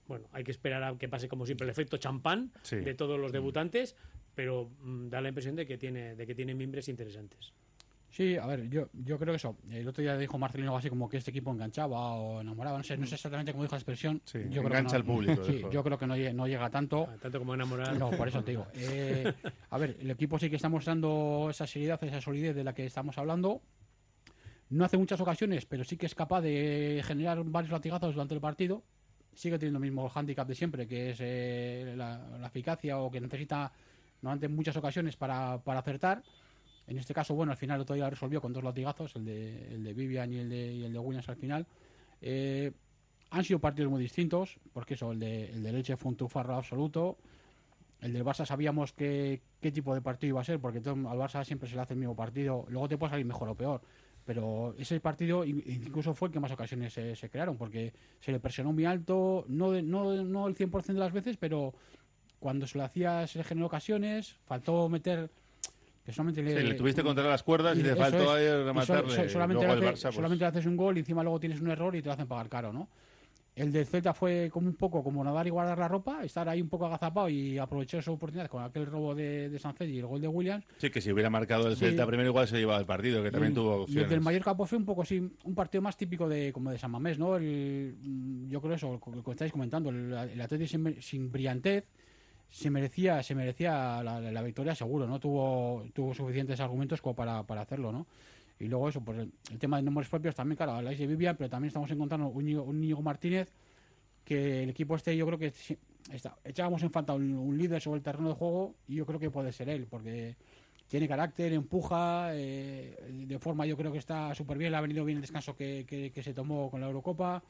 bueno, hay que esperar a que pase como siempre el efecto champán
Sí.
de todos los debutantes, pero da la impresión de que tiene mimbres interesantes.
Sí, a ver, yo creo que eso. El otro día dijo Marcelino algo así como que este equipo enganchaba o enamoraba. No sé exactamente cómo dijo la expresión.
Sí,
yo
engancha al público.
Sí, yo creo que no llega tanto.
Tanto como enamorar.
No, por eso te digo. A ver, el equipo sí que está mostrando esa seriedad, esa solidez de la que estamos hablando. No hace muchas ocasiones, pero sí que es capaz de generar varios latigazos durante el partido. Sigue teniendo el mismo hándicap de siempre, que es la eficacia, o que necesita normalmente muchas ocasiones para acertar. En este caso, bueno, al final el otro día resolvió con 2 latigazos, el de Vivian y el de Williams al final. Han sido partidos muy distintos, porque eso, el de Leche fue un tufarro absoluto. El del Barça sabíamos qué tipo de partido iba a ser, porque al Barça siempre se le hace el mismo partido. Luego te puede salir mejor o peor. Pero ese partido incluso fue el que más ocasiones se crearon, porque se le presionó muy alto, no el 100% de las veces, pero cuando se lo hacía se le generó ocasiones, faltó meter... Que solamente
le tuviste contra las cuerdas y te faltó ahí rematarle.
Solamente
luego el Barça, pues...
solamente le haces un gol y encima luego tienes un error y te lo hacen pagar caro, ¿no? El del Celta fue como un poco como nadar y guardar la ropa, estar ahí un poco agazapado y aprovechar su oportunidad con aquel robo de Sánchez y el gol de Williams.
Sí, que si hubiera marcado el Celta primero igual se llevaba el partido, que también tuvo opciones.
Y el del Mallorca pues fue un poco así, un partido más típico como de San Mamés, ¿no? Yo creo eso, lo que estáis comentando, el Atlético sin brillantez se merecía la victoria seguro, ¿no? Tuvo suficientes argumentos como para hacerlo, ¿no? Y luego eso, pues el tema de nombres propios también, claro, habláis de Vivian, pero también estamos encontrando un Íñigo Martínez, que el equipo yo creo que echábamos en falta un líder sobre el terreno de juego, y yo creo que puede ser él, porque tiene carácter, empuja, de forma yo creo que está súper bien, le ha venido bien el descanso que se tomó con la Eurocopa.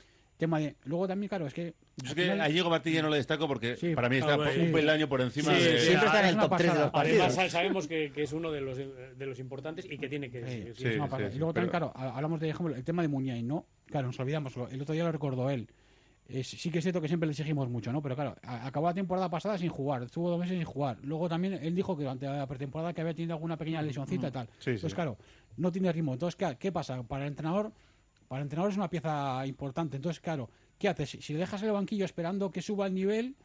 Luego también, claro, es que
a Íñigo Martínez no le destaco porque para mí está un peldaño por encima
de... Siempre está en el top 3 de los partidos.
Además sabemos que es uno de los importantes y que tiene que...
Y luego también, claro, hablamos de ejemplo, el tema de Muniain, ¿no? Claro, nos olvidamos, el otro día lo recordó él. Sí que es cierto que siempre le exigimos mucho, ¿no? Pero claro, acabó la temporada pasada sin jugar, estuvo 2 meses sin jugar. Luego también él dijo que durante la pretemporada que había tenido alguna pequeña lesioncita y tal. Entonces, claro, no tiene ritmo. Entonces, ¿qué pasa? Para el entrenador es una pieza importante. Entonces, claro, ¿qué haces? Si le dejas en el banquillo esperando que suba el nivel,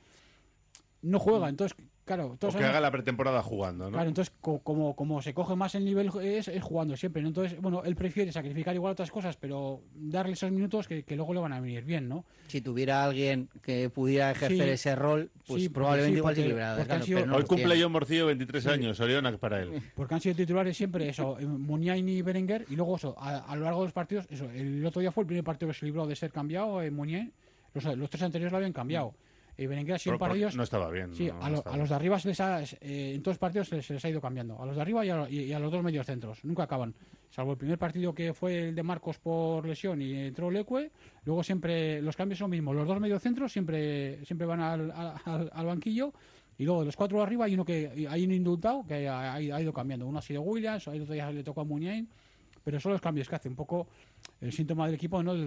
no juega. Entonces, claro...
O que haga la pretemporada jugando, ¿no?
Claro, entonces, como se coge más el nivel es jugando siempre, ¿no? Entonces, bueno, él prefiere sacrificar igual otras cosas, pero darle esos minutos que luego le van a venir bien, ¿no?
Si tuviera alguien que pudiera ejercer ese rol, pues probablemente igual sí que le hubiera dado.
Hoy cumple John Morcillo 23 años, Oriona para él.
Porque han sido titulares siempre eso, Muniain y Berenguer, y luego eso, a lo largo de los partidos, eso, el otro día fue el primer partido que se libró de ser cambiado, Muniain, los 3 anteriores lo habían cambiado. Y Berenguer ha sido un par de ellos.
No estaba bien.
Sí, a los de arriba en todos los partidos se les ha ido cambiando. A los de arriba y a los 2 medios centros. Nunca acaban. Salvo el primer partido que fue el de Marcos por lesión y entró Leque. Luego siempre los cambios son mismos. Los 2 medios centros siempre van al banquillo. Y luego de los 4 de arriba hay un indultado que ha ido cambiando. Uno ha sido Williams, el otro día le tocó a Muniain. Pero son los cambios que hace un poco el síntoma del equipo, ¿no?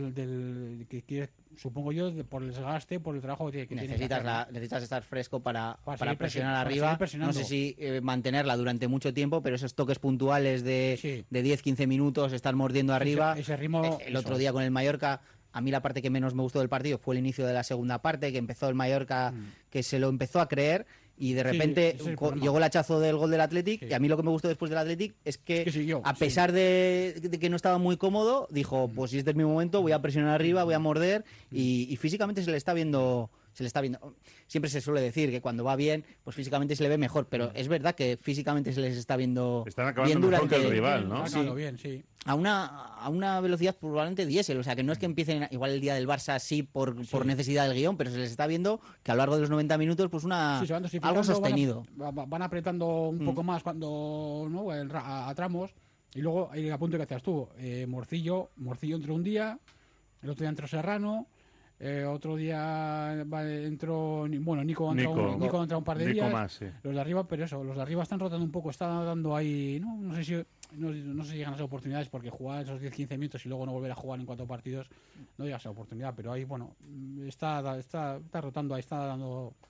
Que supongo yo, por el desgaste, por el trabajo que
necesitas estar fresco para presionar
para
arriba. No sé si mantenerla durante mucho tiempo, pero esos toques puntuales de 10-15 minutos, estar mordiendo arriba.
Ese ritmo,
el otro día con el Mallorca, a mí la parte que menos me gustó del partido fue el inicio de la segunda parte, que empezó el Mallorca, que se lo empezó a creer. Y de repente llegó el hachazo del gol del Athletic, y a mí lo que me gustó después del Athletic es que a pesar de que no estaba muy cómodo, dijo, pues si este es mi momento, voy a presionar arriba, voy a morder, y físicamente se le está viendo. Siempre se suele decir que cuando va bien, pues físicamente se le ve mejor, pero es verdad que físicamente se les está viendo
Están acabando
bien
mejor que el rival, ¿no?
Sí.
A una velocidad probablemente diésel, o sea que no es que empiecen igual el día del Barça así por necesidad del guión, pero se les está viendo que a lo largo de los 90 minutos pues algo sostenido.
Van apretando un poco más cuando a tramos, y luego el apunte que hacías tú, Morcillo entró un día, el otro día entró Serrano. Otro día entró Nico ha entrado un par de días
más, sí.
Los de arriba, pero eso, los de arriba están rotando un poco, están dando ahí, no sé si llegan a esas oportunidades, porque jugar esos 10-15 minutos y luego no volver a jugar en 4 partidos no llega a esa oportunidad, pero ahí está rotando, ahí está dando.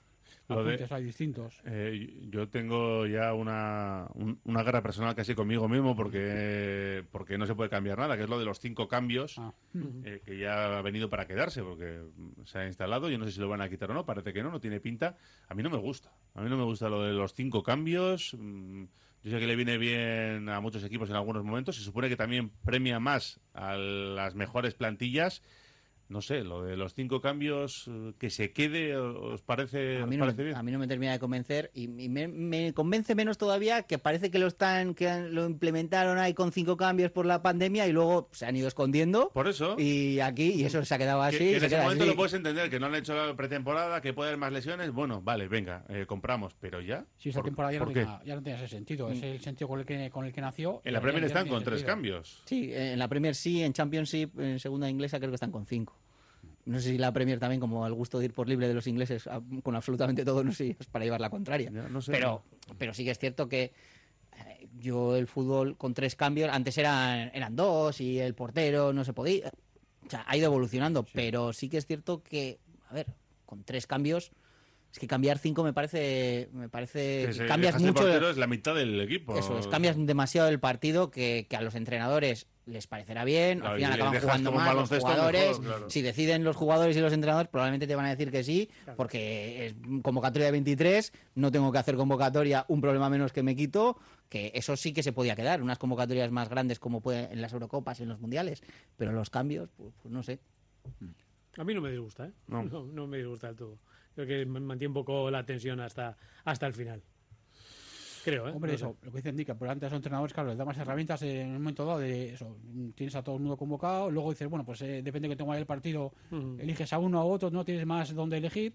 apuntes hay distintos.
Yo tengo ya una guerra personal casi conmigo mismo porque no se puede cambiar nada, que es lo de los 5 cambios, que ya ha venido para quedarse, porque se ha instalado. Yo no sé si lo van a quitar o no, parece que no tiene pinta. A mí no me gusta. A mí no me gusta lo de los 5 cambios. Yo sé que le viene bien a muchos equipos en algunos momentos. Se supone que también premia más a las mejores plantillas. No sé, lo de los 5 cambios, que se quede, ¿os parece bien?
A mí no me termina de convencer y me convence menos todavía que parece que lo implementaron ahí con 5 cambios por la pandemia y luego se han ido escondiendo.
Por eso.
Y eso se ha quedado así.
Que en ese momento lo puedes entender, que no han hecho la pretemporada, que puede haber más lesiones. Bueno, vale, venga, compramos, pero ya.
Sí, esa temporada ya no tenía ese sentido. Es el sentido con el que nació.
En la Premier están con 3 cambios.
Sí, en la Premier sí, en Championship, en segunda inglesa creo que están con 5. No sé si la Premier también, como el gusto de ir por libre de los ingleses con absolutamente todo, no sé si es para llevar la contraria.
Ya, no sé,
pero sí que es cierto que yo el fútbol con 3 cambios, antes eran 2 y el portero no se podía. O sea, ha ido evolucionando, sí. Pero sí que es cierto que, a ver, con 3 cambios, es que cambiar 5 me parece
que
cambias mucho.
El portero es la mitad del equipo.
Eso es, cambias demasiado el partido que a los entrenadores les parecerá bien,
claro,
al final acaban jugando más los jugadores. Mejor, claro. Si deciden los jugadores y los entrenadores, probablemente te van a decir que sí, claro. Porque es convocatoria de 23, no tengo que hacer convocatoria, un problema menos que me quito, que eso sí que se podía quedar, unas convocatorias más grandes como puede en las Eurocopas, en los Mundiales, pero los cambios, pues no sé.
A mí no me disgusta, ¿eh? No me disgusta del todo. Creo que mantiene un poco la tensión hasta el final. Creo, ¿eh?
Hombre, no eso, lo que dice indica, pero antes a los entrenadores, claro, les da más herramientas en un momento dado de eso. Tienes a todo el mundo convocado, luego dices, bueno, pues depende de que tenga el partido, eliges a uno o a otro, no tienes más donde elegir.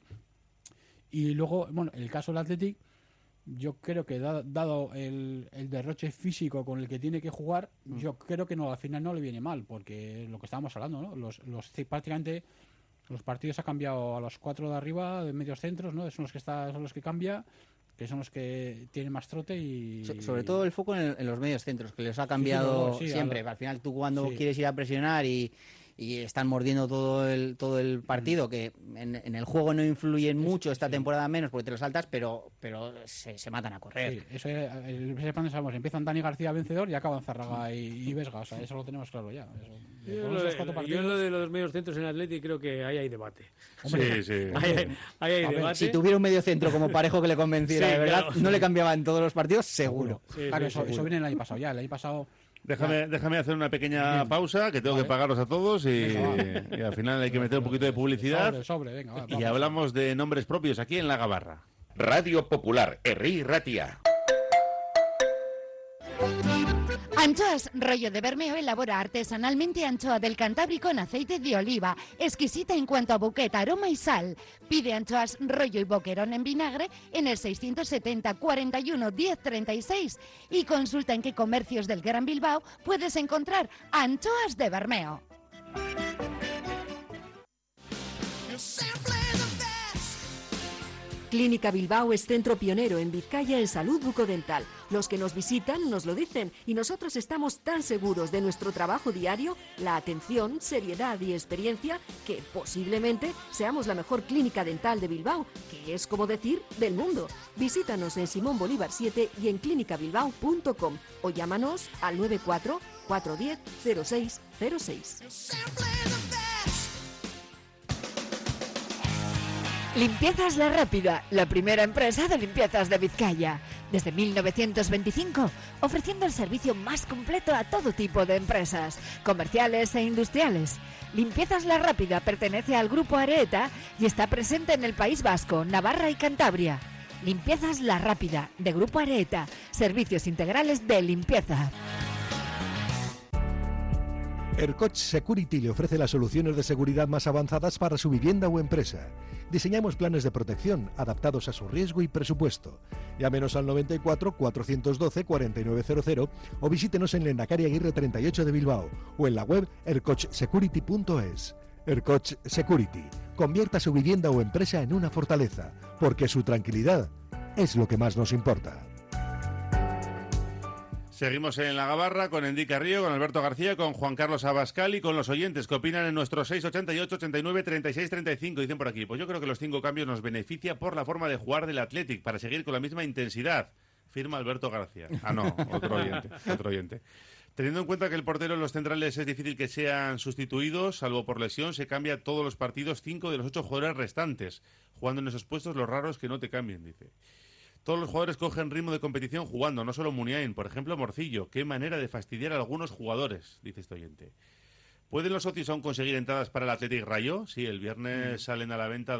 Y luego, bueno, en el caso del Athletic, yo creo que dado el derroche físico con el que tiene que jugar, yo creo que al final no le viene mal, porque lo que estábamos hablando, ¿no? Prácticamente los partidos ha cambiado a los 4 de arriba, de medios centros, ¿no? Son los que cambia, que son los que tienen más trote y...
Sobre todo el foco en los medios centros, que les ha cambiado siempre. Al final tú cuando quieres ir a presionar y están mordiendo todo el partido, que en el juego no influyen mucho, esta temporada menos porque te lo saltas, pero se matan a correr.
Sí, eso ese plan sabemos, empiezan Dani García vencedor y acaban Zárraga y Vesga, o sea, eso lo tenemos claro ya.
Yo lo de los medios centros en Atleti creo que ahí hay debate.
Hombre, sí.
Hay debate.
Si tuviera un medio centro como Parejo que le convenciera, de verdad, claro. No le cambiaba en todos los partidos, seguro.
Claro, eso viene el año pasado ya, el año pasado...
Déjame hacer una pequeña pausa, que tengo que pagaros a todos y al final hay que meter un poquito de publicidad.
Venga,
y hablamos de nombres propios aquí en La Gabarra.
Radio Popular, Herri Ratia.
Anchoas Rollo de Bermeo elabora artesanalmente anchoa del Cantábrico en aceite de oliva, exquisita en cuanto a bouquet, aroma y sal. Pide anchoas Rollo y Boquerón en vinagre en el 670 41 10 36 y consulta en qué comercios del Gran Bilbao puedes encontrar anchoas de Bermeo.
Clínica Bilbao es centro pionero en Vizcaya en salud bucodental. Los que nos visitan nos lo dicen y nosotros estamos tan seguros de nuestro trabajo diario, la atención, seriedad y experiencia, que posiblemente seamos la mejor clínica dental de Bilbao, que es como decir del mundo. Visítanos en Simón Bolívar 7 y en clinicabilbao.com o llámanos al 94 410 0606.
Limpiezas La Rápida, la primera empresa de limpiezas de Vizcaya. Desde 1925, ofreciendo el servicio más completo a todo tipo de empresas, comerciales e industriales. Limpiezas La Rápida pertenece al Grupo Areeta y está presente en el País Vasco, Navarra y Cantabria. Limpiezas La Rápida, de Grupo Areeta, servicios integrales de limpieza.
Ercoch Security le ofrece las soluciones de seguridad más avanzadas para su vivienda o empresa. Diseñamos planes de protección adaptados a su riesgo y presupuesto. Llámenos al 94 412 4900 o visítenos en Lehendakari Aguirre 38 de Bilbao o en la web ercochsecurity.es. Ercoch Security. Convierta su vivienda o empresa en una fortaleza, porque su tranquilidad es lo que más nos importa.
Seguimos en la gabarra con Enrique Carrillo, con Alberto García, con Juan Carlos Abascal y con los oyentes que opinan en nuestro 688 89 36 35. Dicen por aquí, pues yo creo que los 5 cambios nos beneficia por la forma de jugar del Athletic para seguir con la misma intensidad. Firma Alberto García. Ah, no, otro oyente. Teniendo en cuenta que el portero en los centrales es difícil que sean sustituidos, salvo por lesión, se cambia todos los partidos 5 de los 8 jugadores restantes. Jugando en esos puestos, lo raro es que no te cambien, dice. Todos los jugadores cogen ritmo de competición jugando, no solo Muniain, por ejemplo Morcillo. Qué manera de fastidiar a algunos jugadores, dice este oyente. ¿Pueden los socios aún conseguir entradas para el Athletic Rayo? Sí, el viernes salen a la venta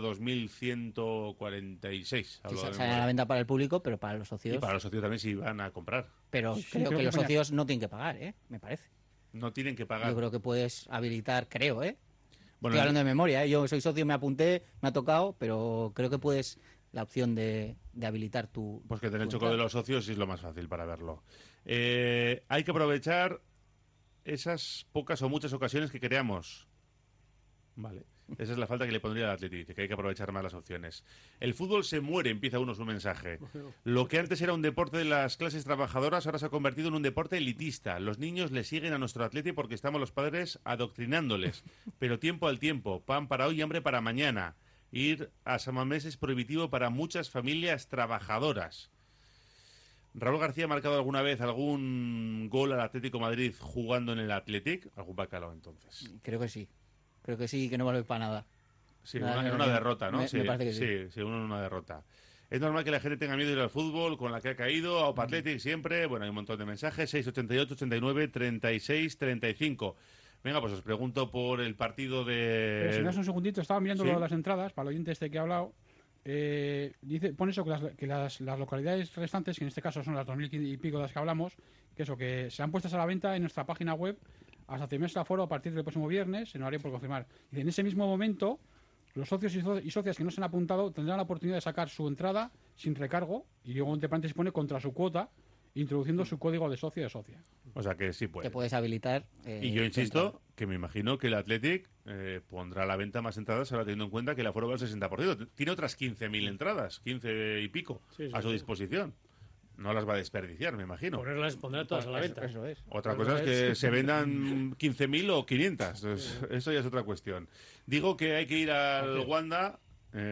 2.146.
Sí, salen a la venta para el público, pero para los socios...
Y para los socios también si van a comprar.
Pero creo que los socios no tienen que pagar, me parece.
No tienen que pagar.
Yo creo que puedes habilitar, creo, Bueno, estoy hablando de memoria, Yo soy socio, me apunté, me ha tocado, pero creo que puedes... la opción de habilitar tu...
Pues que tener el choco de los socios es lo más fácil para verlo. Hay que aprovechar esas pocas o muchas ocasiones que creamos. Vale. Esa es la falta que le pondría al Athletic, que hay que aprovechar más las opciones. El fútbol se muere, empieza uno su mensaje. Lo que antes era un deporte de las clases trabajadoras ahora se ha convertido en un deporte elitista. Los niños le siguen a nuestro Athletic porque estamos los padres adoctrinándoles. Pero tiempo al tiempo, pan para hoy y hambre para mañana. Ir a San Mamés es prohibitivo para muchas familias trabajadoras. ¿Raúl García ha marcado alguna vez algún gol al Atlético Madrid jugando en el Athletic? ¿Algún bacalao entonces?
Creo que sí, que no vale para nada.
Sí, en una derrota, ¿no?
Me parece que
sí, uno en una derrota. Es normal que la gente tenga miedo de ir al fútbol, con la que ha caído, a Opa Athletic siempre. Bueno, hay un montón de mensajes, 688, 89, 36, 35. Venga, pues os pregunto por el partido de...
Pero si me das un segundito, estaba mirando lo de las entradas, para el oyente este que ha hablado. Pone eso, que las localidades restantes, que en este caso son las 2.000 y pico de las que hablamos, que se han puestas a la venta en nuestra página web hasta trimestre aforo a partir del próximo viernes, en horario por confirmar. Y en ese mismo momento, los socios y socias que no se han apuntado tendrán la oportunidad de sacar su entrada sin recargo, y luego entre paréntesis pone contra su cuota, introduciendo su código de socio de socia.
O sea que sí puede.
Que puedes habilitar.
Y yo insisto que me imagino que el Athletic pondrá a la venta más entradas ahora teniendo en cuenta que el aforo va al 60%. Tiene otras 15.000 entradas, 15 y pico, a su disposición. No las va a desperdiciar, me imagino.
Pondrá todas a la venta.
Eso es.
Otra cosa es que se vendan 15.000 o 500. Entonces, eso ya es otra cuestión. Digo que hay que ir al Wanda...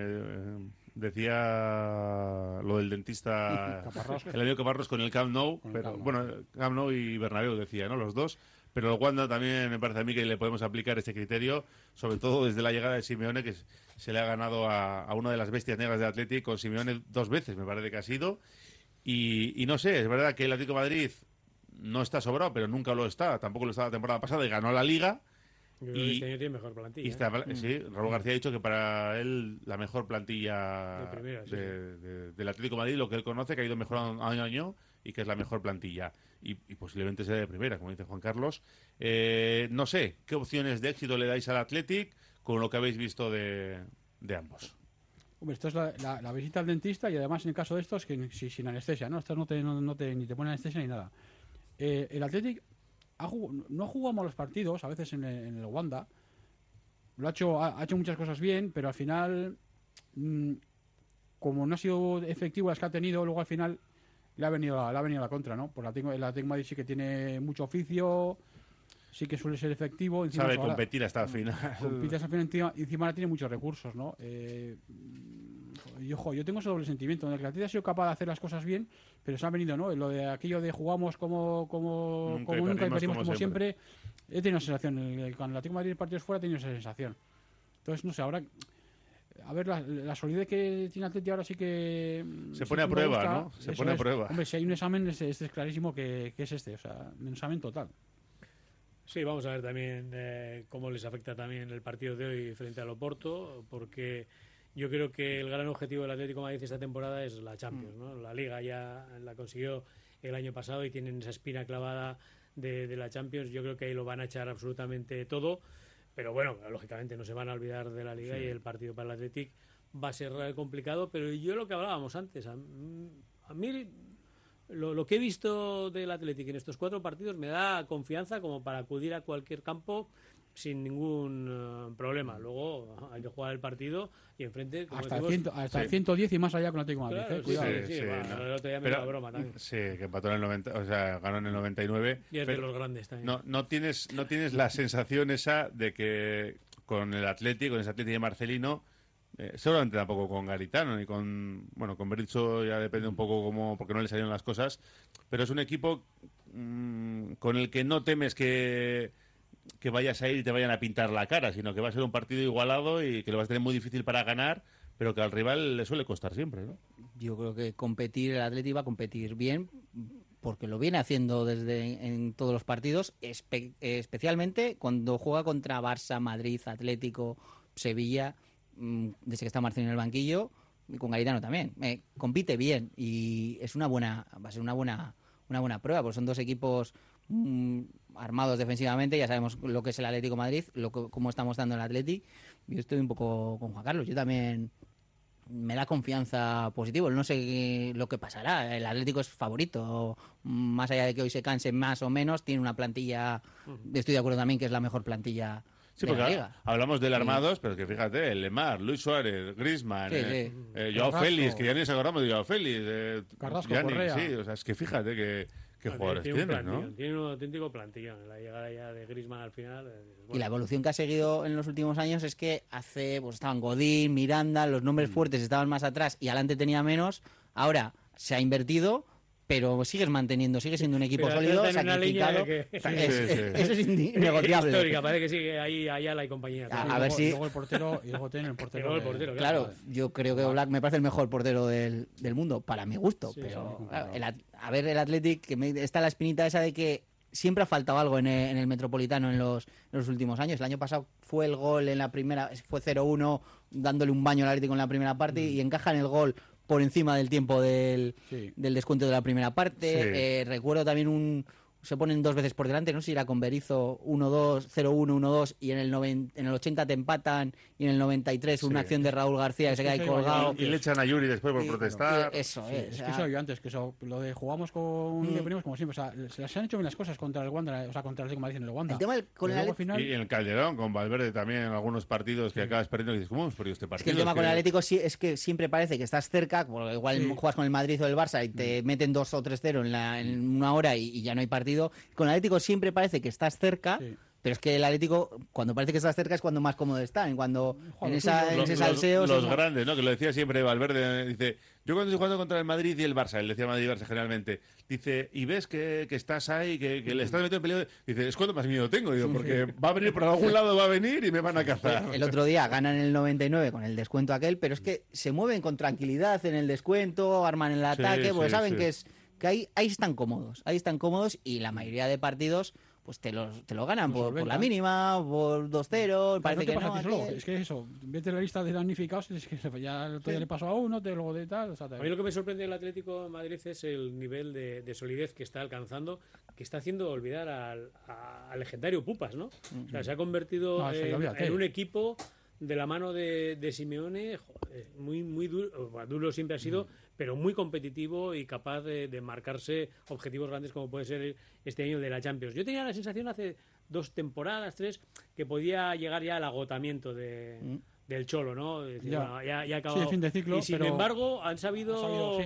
decía lo del dentista el amigo Caparrós con el Camp Nou, Camp Nou y Bernabéu decía, ¿no? Los dos, pero el Wanda también me parece a mí que le podemos aplicar este criterio, sobre todo desde la llegada de Simeone, que se le ha ganado a una de las bestias negras de Athletic con Simeone 2 veces, me parece que ha sido, y no sé, es verdad que el Atlético de Madrid no está sobrado, pero nunca lo está, tampoco lo estaba la temporada pasada y ganó la Liga.
Yo creo que este año tiene mejor plantilla.
Sí, Raúl García ha dicho que para él la mejor plantilla
de primera,
del Atlético de Madrid, lo que él conoce, que ha ido mejorando año a año y que es la mejor plantilla. Y posiblemente sea de primera, como dice Juan Carlos. No sé, ¿qué opciones de éxito le dais al Athletic con lo que habéis visto de ambos?
Hombre, esto es la visita al dentista y además en el caso de estos, que sin anestesia, ¿no? Estos ni te ponen anestesia ni nada. El Athletic no jugamos los partidos, a veces en el Wanda. Ha hecho muchas cosas bien, pero al final, como no ha sido efectivo las que ha tenido, luego al final le ha venido la contra, ¿no? Pues el Atlético Madrid sí que tiene mucho oficio, sí que suele ser efectivo.
Sabe competir hasta el final.
Compite hasta el final, encima ahora tiene muchos recursos, ¿no? Yo tengo ese doble sentimiento, en el que el Atlético ha sido capaz de hacer las cosas bien, pero se ha venido, ¿no? Lo de aquello de jugamos como nunca y perdimos como siempre. He tenido sensación, cuando el Atlético de Madrid partidos fuera he tenido esa sensación. Entonces, no sé, ahora... A ver, la solidez que tiene Atleti ahora sí que...
Se pone a prueba, ¿no? Se pone a prueba.
Hombre, si hay un examen, este es clarísimo que es este. O sea, un examen total.
Sí, vamos a ver también cómo les afecta también el partido de hoy frente al Oporto, porque yo creo que el gran objetivo del Atlético de Madrid esta temporada es la Champions, ¿no? La Liga ya la consiguió el año pasado y tienen esa espina clavada de la Champions. Yo creo que ahí lo van a echar absolutamente todo. Pero bueno, lógicamente no se van a olvidar de la Liga, sí. Y el partido para el Athletic va a ser complicado. Pero yo lo que hablábamos antes, a mí lo que he visto del Athletic en estos 4 partidos me da confianza como para acudir a cualquier campo sin ningún problema. Luego hay que jugar el partido y enfrente... Como
hasta
decimos,
el 110 y más allá con Atlético de Madrid.
Claro,
Cuidado.
el otro día me dio la broma también.
Sí, que empató en el 90, o sea, ganó en el 99.
Y es de los grandes también.
No tienes la sensación esa de que con el Atleti, con ese Atleti de Marcelino, seguramente tampoco con Garitano ni con Berizzo, ya depende un poco cómo, porque no le salieron las cosas, pero es un equipo con el que no temes que vayas a ir y te vayan a pintar la cara, sino que va a ser un partido igualado y que lo vas a tener muy difícil para ganar, pero que al rival le suele costar siempre, ¿no?
Yo creo que el Atleti va a competir bien, porque lo viene haciendo en todos los partidos, especialmente cuando juega contra Barça, Madrid, Atlético, Sevilla, desde que está Marcelino en el banquillo, y con Garitano también. Compite bien y va a ser una buena prueba, porque son dos equipos armados defensivamente. Ya sabemos lo que es el Atlético de Madrid, cómo estamos dando el Atleti. Yo estoy un poco con Juan Carlos. Yo también me da confianza positivo. No sé lo que pasará. El Atlético es favorito. Más allá de que hoy se canse más o menos, tiene una plantilla, estoy de acuerdo también, que es la mejor plantilla de la Liga.
Hablamos del armados, pero que fíjate, Lemar, Luis Suárez, Griezmann, Joao Félix, que ya ni nos acordamos de Joao Félix,
Carrasco,
Gianni,
Correa.
sí, o sea, es que fíjate que jugadores tienen, ¿no?
Tiene un auténtico plantillón. La llegada ya de Griezmann al final...
Bueno. Y la evolución que ha seguido en los últimos años es que estaban Godín, Miranda, los nombres fuertes estaban más atrás y adelante tenía menos. Ahora se ha invertido, pero sigue siendo un equipo sólido, sacrificado. Eso es innegociable.
Histórica, parece que sigue ahí Ayala y compañía.
A ver si... Luego el portero, y luego tiene el portero.
Claro, yo creo que Oblak me parece el mejor portero del mundo, para mi gusto.
Sí,
pero el Athletic, está la espinita esa de que siempre ha faltado algo en el Metropolitano en los últimos años. El año pasado fue el gol en la primera, fue 0-1, dándole un baño al Atlético en la primera parte y encaja en el gol por encima del tiempo del descuento de la primera parte.
Sí.
Recuerdo también se ponen dos veces por delante, no sé si era con Berizzo 1-2, 0-1, 1-2 y en el 80 te empatan y en el 93 una acción de Raúl García que se queda ahí colgado.
Y le echan a Yuri después por protestar.
Eso es.
Es que eso yo antes, lo de jugamos con venimos como siempre, o sea, se las han hecho bien las cosas contra el Wanda, o sea, contra el Atlético de Madrid en el Wanda.
El tema con el
final...
Y en el Calderón, con Valverde también, en algunos partidos que acabas perdiendo y dices, ¿cómo hemos perdido este partido?
Es que el tema con el Atlético es que siempre parece que estás cerca, igual juegas con el Madrid o el Barça y te meten 2 o 3-0 en una hora y ya no hay partido. Con el Atlético siempre parece que estás cerca, pero es que el Atlético, cuando parece que estás cerca, es cuando más cómodo está, en ese salseo.
Los grandes, ¿no? Que lo decía siempre Valverde, dice, yo cuando estoy jugando contra el Madrid y el Barça, él decía Madrid y Barça generalmente, dice, y ves que estás ahí, que le estás metiendo en peligro, dice, es cuando más miedo tengo, digo, porque va a venir por algún lado, va a venir y me van a cazar.
El otro día ganan en el 99 con el descuento aquel, pero es que se mueven con tranquilidad en el descuento, arman el ataque, porque saben que ahí están cómodos, y la mayoría de partidos pues te lo ganan por la mínima, por 2-0, parece que no.
Es que eso, vete la lista de damnificados, es que ya el otro día le pasó a uno, luego de tal. O sea,
a mí lo que me sorprende del Atlético de Madrid es el nivel de solidez que está alcanzando, que está haciendo olvidar al legendario Pupas, ¿no? O sea, se ha convertido en un equipo de la mano de Simeone, muy duro siempre ha sido, pero muy competitivo y capaz de marcarse objetivos grandes como puede ser este año de la Champions. Yo tenía la sensación hace 2 temporadas, 3, que podía llegar ya al agotamiento del Cholo, ¿no? Es decir, ya ha acabado.
Sí, fin de ciclo,
y sin embargo han sabido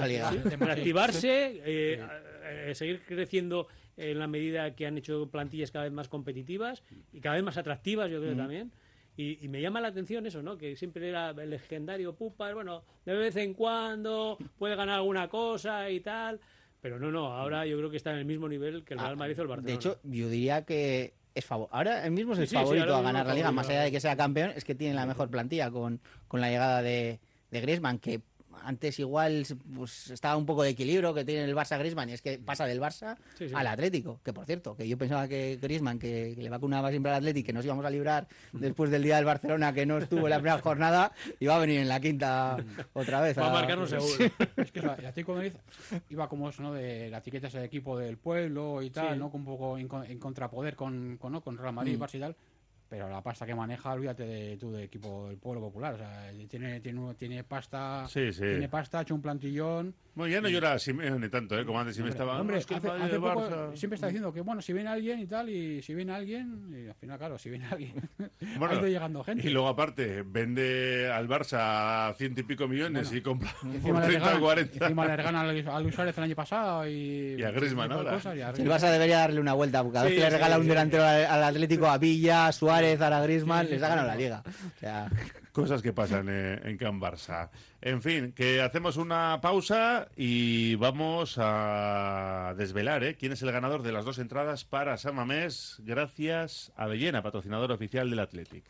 activarse,
seguir creciendo en la medida que han hecho plantillas cada vez más competitivas y cada vez más atractivas, yo creo también. Y me llama la atención eso, ¿no? Que siempre era el legendario Pupas, bueno, de vez en cuando puede ganar alguna cosa y tal, pero no, ahora yo creo que está en el mismo nivel que el Real Madrid o el Barcelona.
De hecho, yo diría que ahora el mismo es el favorito a ganar la Liga, más allá de que sea campeón, es que tiene la mejor plantilla con la llegada de Griezmann, que antes igual pues estaba un poco de equilibrio que tiene el Barça Griezmann, y es que pasa del Barça al Atlético, que por cierto, que yo pensaba que Griezmann, que le vacunaba siempre al Atlético, que nos íbamos a librar después del día del Barcelona, que no estuvo en la primera jornada, iba a venir en la quinta otra vez.
Va a marcarnos seguro.
Es que el Atlético de Madrid iba como eso, ¿no? De la etiqueta ese equipo del pueblo y tal, ¿no? Un poco en contrapoder con Real Madrid, Barça y tal. pero la pasta que maneja, olvídate tú de equipo del Pueblo Popular. O sea, tiene pasta, tiene pasta, ha hecho un plantillón.
Bueno, ya no llora a Simeone tanto, como antes Simeone estaba.
Hombre,
es que
hace poco siempre está diciendo que, bueno, si viene alguien y tal, y si viene alguien, y al final, claro, si viene alguien,
bueno,
ha ido llegando gente.
Y luego, aparte, vende al Barça a 100 y pico millones y compra por 30 o 40.
Encima le regalan a Luis Suárez el año pasado y
a Griezmann ahora.
El Barça debería darle una vuelta, porque cada vez que le regala un delantero al Atlético, a Villa, Suárez, a la Griezmann, les ha ganado la Liga. O sea...
Cosas que pasan en Can Barça. En fin, que hacemos una pausa y vamos a desvelar quién es el ganador de las 2 entradas para San Mamés, gracias a Bellena, patrocinador oficial del Athletic.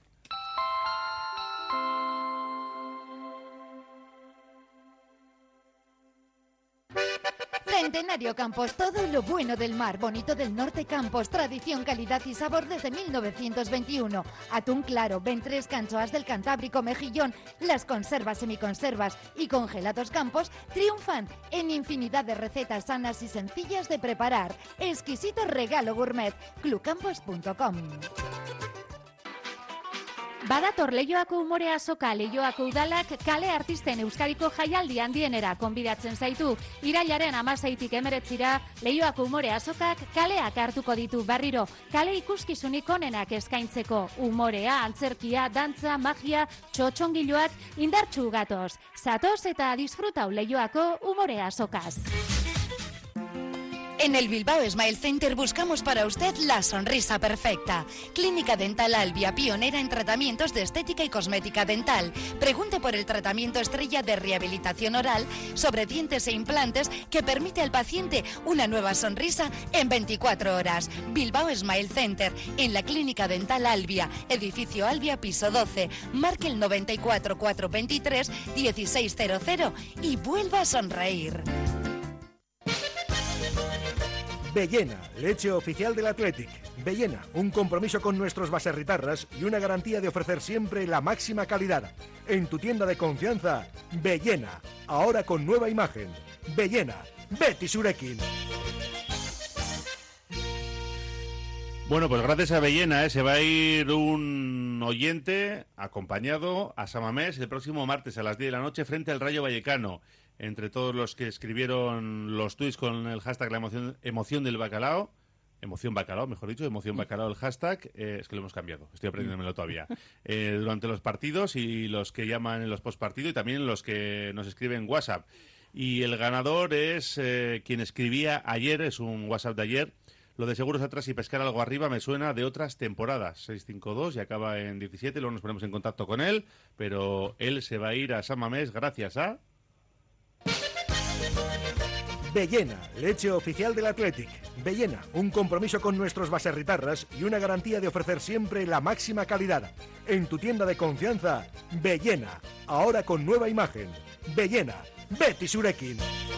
Centenario Campos, todo lo bueno del mar, bonito del norte Campos, tradición, calidad y sabor desde 1921. Atún claro, ventres, canchoas del Cantábrico, mejillón, las conservas, semiconservas y congelados Campos triunfan en infinidad de recetas sanas y sencillas de preparar. Exquisito regalo gourmet, clubcampos.com.
Badator Leioako umore azoka, Leioako udalak kale artisten Euskadiko jaialdi handienera konbidatzen zaitu. Irailaren 16tik 19 Leioako umore azokak kaleak hartuko ditu berriro. Kale ikuskizunik onenak eskaintzeko. Umorea, antzerkia, dantza, magia, txotxongiloak indartsu gatoz. Zatoz eta disfrutau Leioako umore azokaz.
En el Bilbao Smile Center buscamos para usted la sonrisa perfecta. Clínica Dental Albia, pionera en tratamientos de estética y cosmética dental. Pregunte por el tratamiento estrella de rehabilitación oral sobre dientes e implantes que permite al paciente una nueva sonrisa en 24 horas. Bilbao Smile Center, en la Clínica Dental Albia, edificio Albia, piso 12. Marque el 94 423 1600 y vuelva a sonreír.
Bellena, leche oficial del Athletic. Bellena, un compromiso con nuestros baserritarras y una garantía de ofrecer siempre la máxima calidad. En tu tienda de confianza, Bellena, ahora con nueva imagen. Bellena, Betty Surekin.
Bueno, pues gracias a Bellena, se va a ir un oyente acompañado a San Mamés el próximo martes a las 10 de la noche frente al Rayo Vallecano. Entre todos los que escribieron los tuits con el hashtag la emoción del bacalao, emoción bacalao, mejor dicho, emoción bacalao el hashtag, es que lo hemos cambiado, estoy aprendiéndomelo todavía, durante los partidos y los que llaman en los postpartidos y también los que nos escriben en WhatsApp. Y el ganador es quien escribía ayer, es un WhatsApp de ayer, lo de seguros atrás y pescar algo arriba me suena de otras temporadas, 652 y acaba en 17, luego nos ponemos en contacto con él, pero él se va a ir a San Mamés gracias a...
Bellena, leche oficial del Athletic. Bellena, un compromiso con nuestros baserritarras y una garantía de ofrecer siempre la máxima calidad. En tu tienda de confianza, Bellena, ahora con nueva imagen. Bellena, Betty Surekin.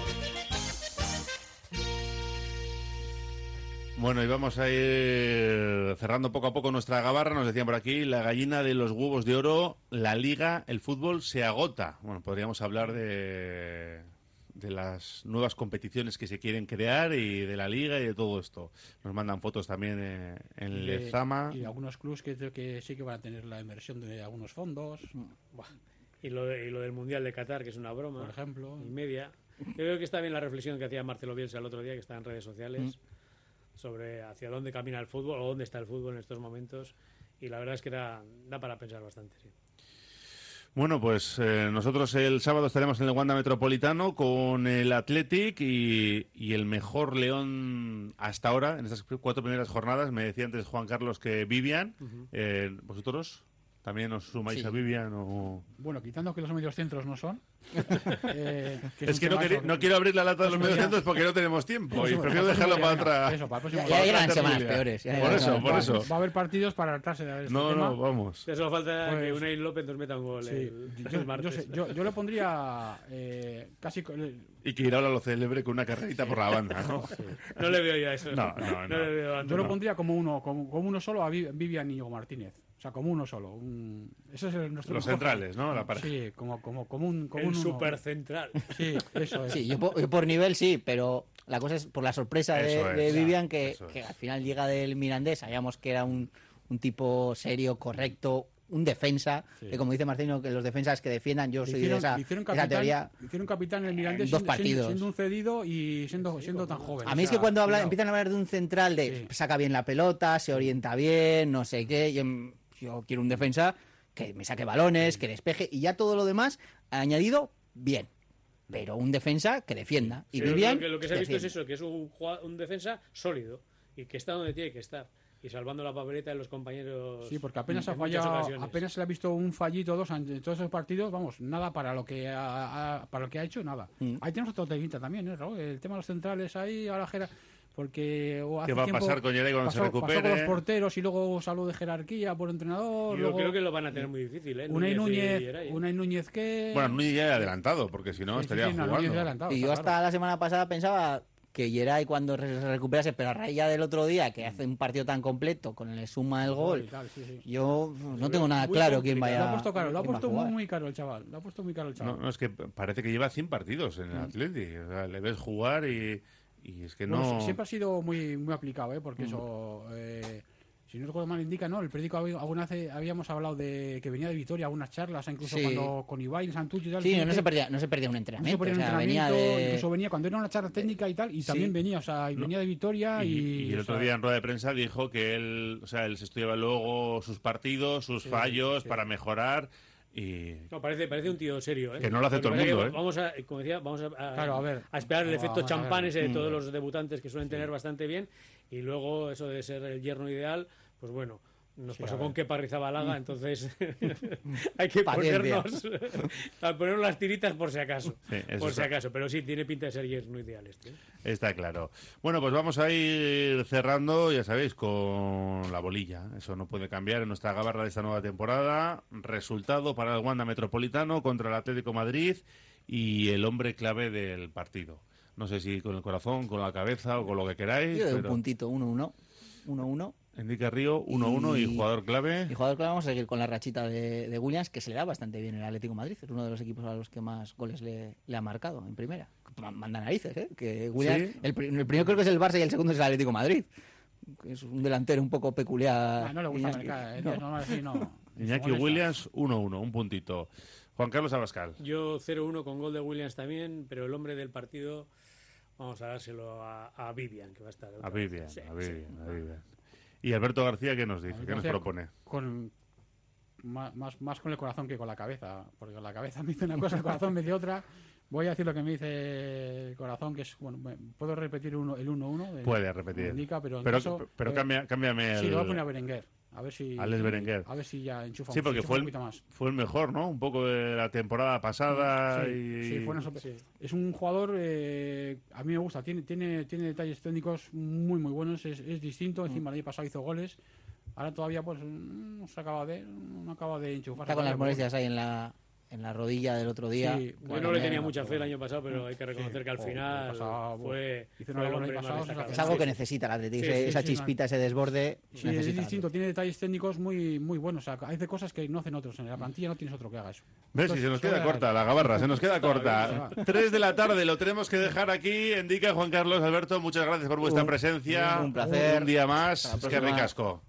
Bueno, y vamos a ir cerrando poco a poco nuestra gabarra. Nos decían por aquí, la gallina de los huevos de oro, la liga, el fútbol se agota. Bueno, podríamos hablar de las nuevas competiciones que se quieren crear y de la liga y de todo esto. Nos mandan fotos también en Lezama.
Y algunos clubes que sí que van a tener la inversión de algunos fondos.
Y lo del Mundial de Qatar, que es una broma.
Por ejemplo.
Y media. Yo creo que está bien la reflexión que hacía Marcelo Bielsa el otro día, que está en redes sociales, sobre hacia dónde camina el fútbol o dónde está el fútbol en estos momentos. Y la verdad es que da para pensar bastante, sí.
Bueno, pues nosotros el sábado estaremos en el Wanda Metropolitano con el Athletic y el mejor León hasta ahora, en estas 4 primeras jornadas. Me decía antes Juan Carlos que Vivian. ¿Vosotros también os sumáis a Vivian? O...
Bueno, quitando que los mediocentros no son.
Es que no quiero abrir la lata de los mediocentros porque no tenemos tiempo y prefiero dejarlo para otra.
Eso, ya llegan semanas peores.
Por eso.
Va a haber partidos para hartarse de este tema.
No, vamos.
Ya solo falta que Unai López nos meta un gol el martes.
Yo le pondría casi...
Y que Iraola lo celebre con una carrerita por la banda, ¿no?
No le veo ya eso.
No.
Le veo
yo lo pondría como uno solo a Vivian y Íñigo Martínez. O sea, como uno solo. Ese es nuestro
los centrales, ¿no? La pareja.
Sí, como un
super central.
Sí, eso es.
Sí, yo por nivel sí, pero la cosa es por la sorpresa de Vivian que al final llega del Mirandés. Sabíamos que era un un tipo serio, correcto, un defensa, que como dice Marcelino, que los defensas que defiendan, yo soy de esa teoría.
Hicieron capitán en el Mirandés siendo un cedido y siendo tan joven.
A mí es que cuando empiezan a hablar de un central de saca bien la pelota, se orienta bien, no sé qué, yo quiero un defensa que me saque balones, que despeje, y ya todo lo demás añadido bien. Pero un defensa que defienda. Y bien,
lo que se ha visto es eso, que es un defensa sólido y que está donde tiene que estar. Y salvando la papeleta de los compañeros.
Sí, porque apenas ha fallado, apenas se le ha visto un fallito, dos en todos esos partidos, vamos, nada para lo que ha hecho, nada. Ahí tenemos otro temita también, Raúl, el tema de los centrales ahí, ahora porque
¿qué va a pasar con Yeray cuando se recupere?
Pasó con los porteros y luego salud de jerarquía por entrenador.
Yo creo que lo van a tener muy difícil, ¿eh?
Unai Núñez que...
Bueno, Núñez ya adelantado, porque si no estaría jugando.
Y yo hasta la semana pasada pensaba que Yeray cuando se recuperase, pero a raíz ya del otro día, que hace un partido tan completo, con el suma del gol, yo no tengo nada claro quién vaya.
Lo ha puesto caro, lo ha puesto muy caro el chaval.
No, es que parece que lleva 100 partidos en el Atleti. O sea, le ves jugar y es que no...
Siempre ha sido muy aplicado, porque eso... si no recuerdo mal indica, ¿no? El periódico alguna vez habíamos hablado de que venía de Vitoria, algunas charlas, incluso cuando con Ibai, Santucci y tal.
Sí, no se perdía un entrenamiento.
Incluso venía cuando era una charla técnica y tal, y también venía, venía de Vitoria
y el otro día en rueda de prensa dijo que él se estudiaba luego sus partidos, sus fallos para mejorar.
No, parece un tío serio, ¿eh?
Que no lo hace todo el mundo, ¿eh?
Vamos a esperar el efecto champán ese de todos los debutantes que suelen tener bastante bien, y luego eso de ser el yerno ideal, pues bueno, nos pasó con Kepa Arrizabalaga, entonces hay que ponernos las tiritas por si acaso. Pero sí, tiene pinta de ser yerno ideal este.
Está claro. Bueno, pues vamos a ir cerrando, ya sabéis, con la bolilla. Eso no puede cambiar en nuestra gabarra de esta nueva temporada. Resultado para el Wanda Metropolitano contra el Atlético Madrid y el hombre clave del partido. No sé si con el corazón, con la cabeza o con lo que queráis.
Yo doy un puntito, 1-1.
Indica Río, 1-1 y jugador clave.
Y jugador clave, vamos a seguir con la rachita de Williams, que se le da bastante bien el Atlético de Madrid. Es uno de los equipos a los que más goles le ha marcado en primera. Manda narices, ¿eh? Que Williams, el primero creo que es el Barça y el segundo es el Atlético de Madrid. Es un delantero un poco peculiar.
No le gusta marcar, no.
Iñaki Williams, 1-1, un puntito. Juan Carlos Abascal.
Yo 0-1 con gol de Williams también, pero el hombre del partido vamos a dárselo a Vivian, que va a estar.
A Vivian. ¿Y Alberto García qué nos dice? ¿Qué nos propone?
Más con el corazón que con la cabeza, porque con la cabeza me dice una cosa, el corazón me dice otra. Voy a decir lo que me dice el corazón, que es, bueno, ¿puedo repetir el 1-1?
Puede repetir.
Indica, pero
cámbiame
Sí, lo voy a poner a Berenguer. A ver si
Berenguer.
A ver si ya enchufa
porque
un poquito más.
Fue el mejor, ¿no? Un poco de la temporada pasada.
Es un jugador, a mí me gusta, tiene detalles técnicos muy buenos, es distinto, encima el año pasado hizo goles. Ahora todavía pues no acaba de enchufar.
Está con las molestias ahí en la rodilla del otro día.
Sí, yo no le tenía mucha fe el año pasado, pero hay que reconocer que al final fue el hombre más destacado.
Es algo que necesita el Atlético, esa chispita, ese desborde.
Sí, es distinto, tiene detalles técnicos muy buenos. O sea, hay cosas que no hacen otros. En la plantilla no tienes otro que haga eso.
¿Ves? Si se nos queda corta la gabarra, se nos queda corta. 3 de la tarde, lo tenemos que dejar aquí. Indica Juan Carlos, Alberto, muchas gracias por vuestra presencia.
Un placer.
Un día más. Es que ricasco.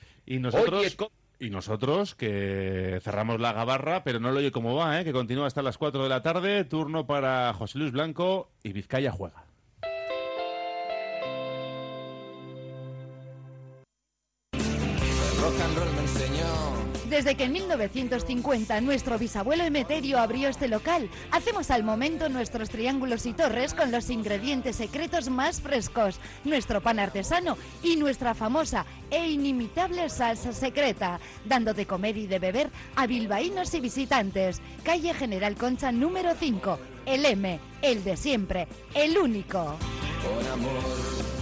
Y nosotros que cerramos la gabarra, pero no lo oye cómo va, que continúa hasta las 4 de la tarde. Turno para José Luis Blanco y Vizcaya juega.
El rock and roll me enseñó.
Desde que en 1950 nuestro bisabuelo Emeterio abrió este local, hacemos al momento nuestros triángulos y torres con los ingredientes secretos más frescos, nuestro pan artesano y nuestra famosa e inimitable salsa secreta, dando de comer y de beber a bilbaínos y visitantes. Calle General Concha número 5, el M, el de siempre, el único.
Por amor.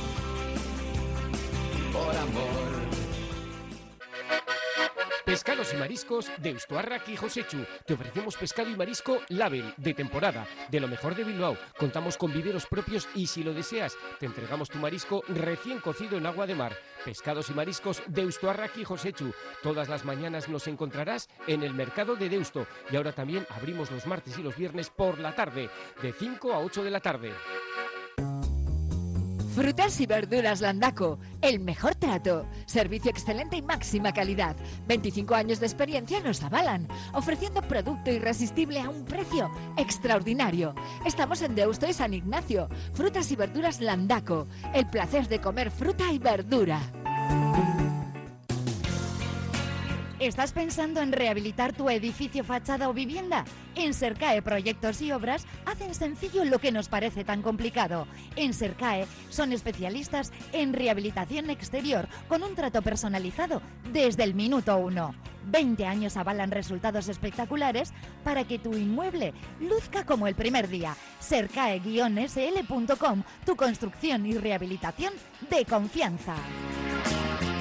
Pescados y mariscos de Eustuarrak y Josechu. Te ofrecemos pescado y marisco Label, de temporada, de lo mejor de Bilbao. Contamos con viveros propios y si lo deseas, te entregamos tu marisco recién cocido en agua de mar. Pescados y mariscos de Eustuarrak y Josechu. Todas las mañanas nos encontrarás en el mercado de Deusto. Y ahora también abrimos los martes y los viernes por la tarde, de 5 a 8 de la tarde.
Frutas y verduras Landaco, el mejor trato, servicio excelente y máxima calidad. 25 años de experiencia nos avalan, ofreciendo producto irresistible a un precio extraordinario. Estamos en Deusto y San Ignacio. Frutas y verduras Landaco, el placer de comer fruta y verdura.
¿Estás pensando en rehabilitar tu edificio, fachada o vivienda? En Sercae Proyectos y Obras hacen sencillo lo que nos parece tan complicado. En Sercae son especialistas en rehabilitación exterior con un trato personalizado desde el minuto 1. 20 años avalan resultados espectaculares para que tu inmueble luzca como el primer día. Sercae-sl.com, tu construcción y rehabilitación de confianza.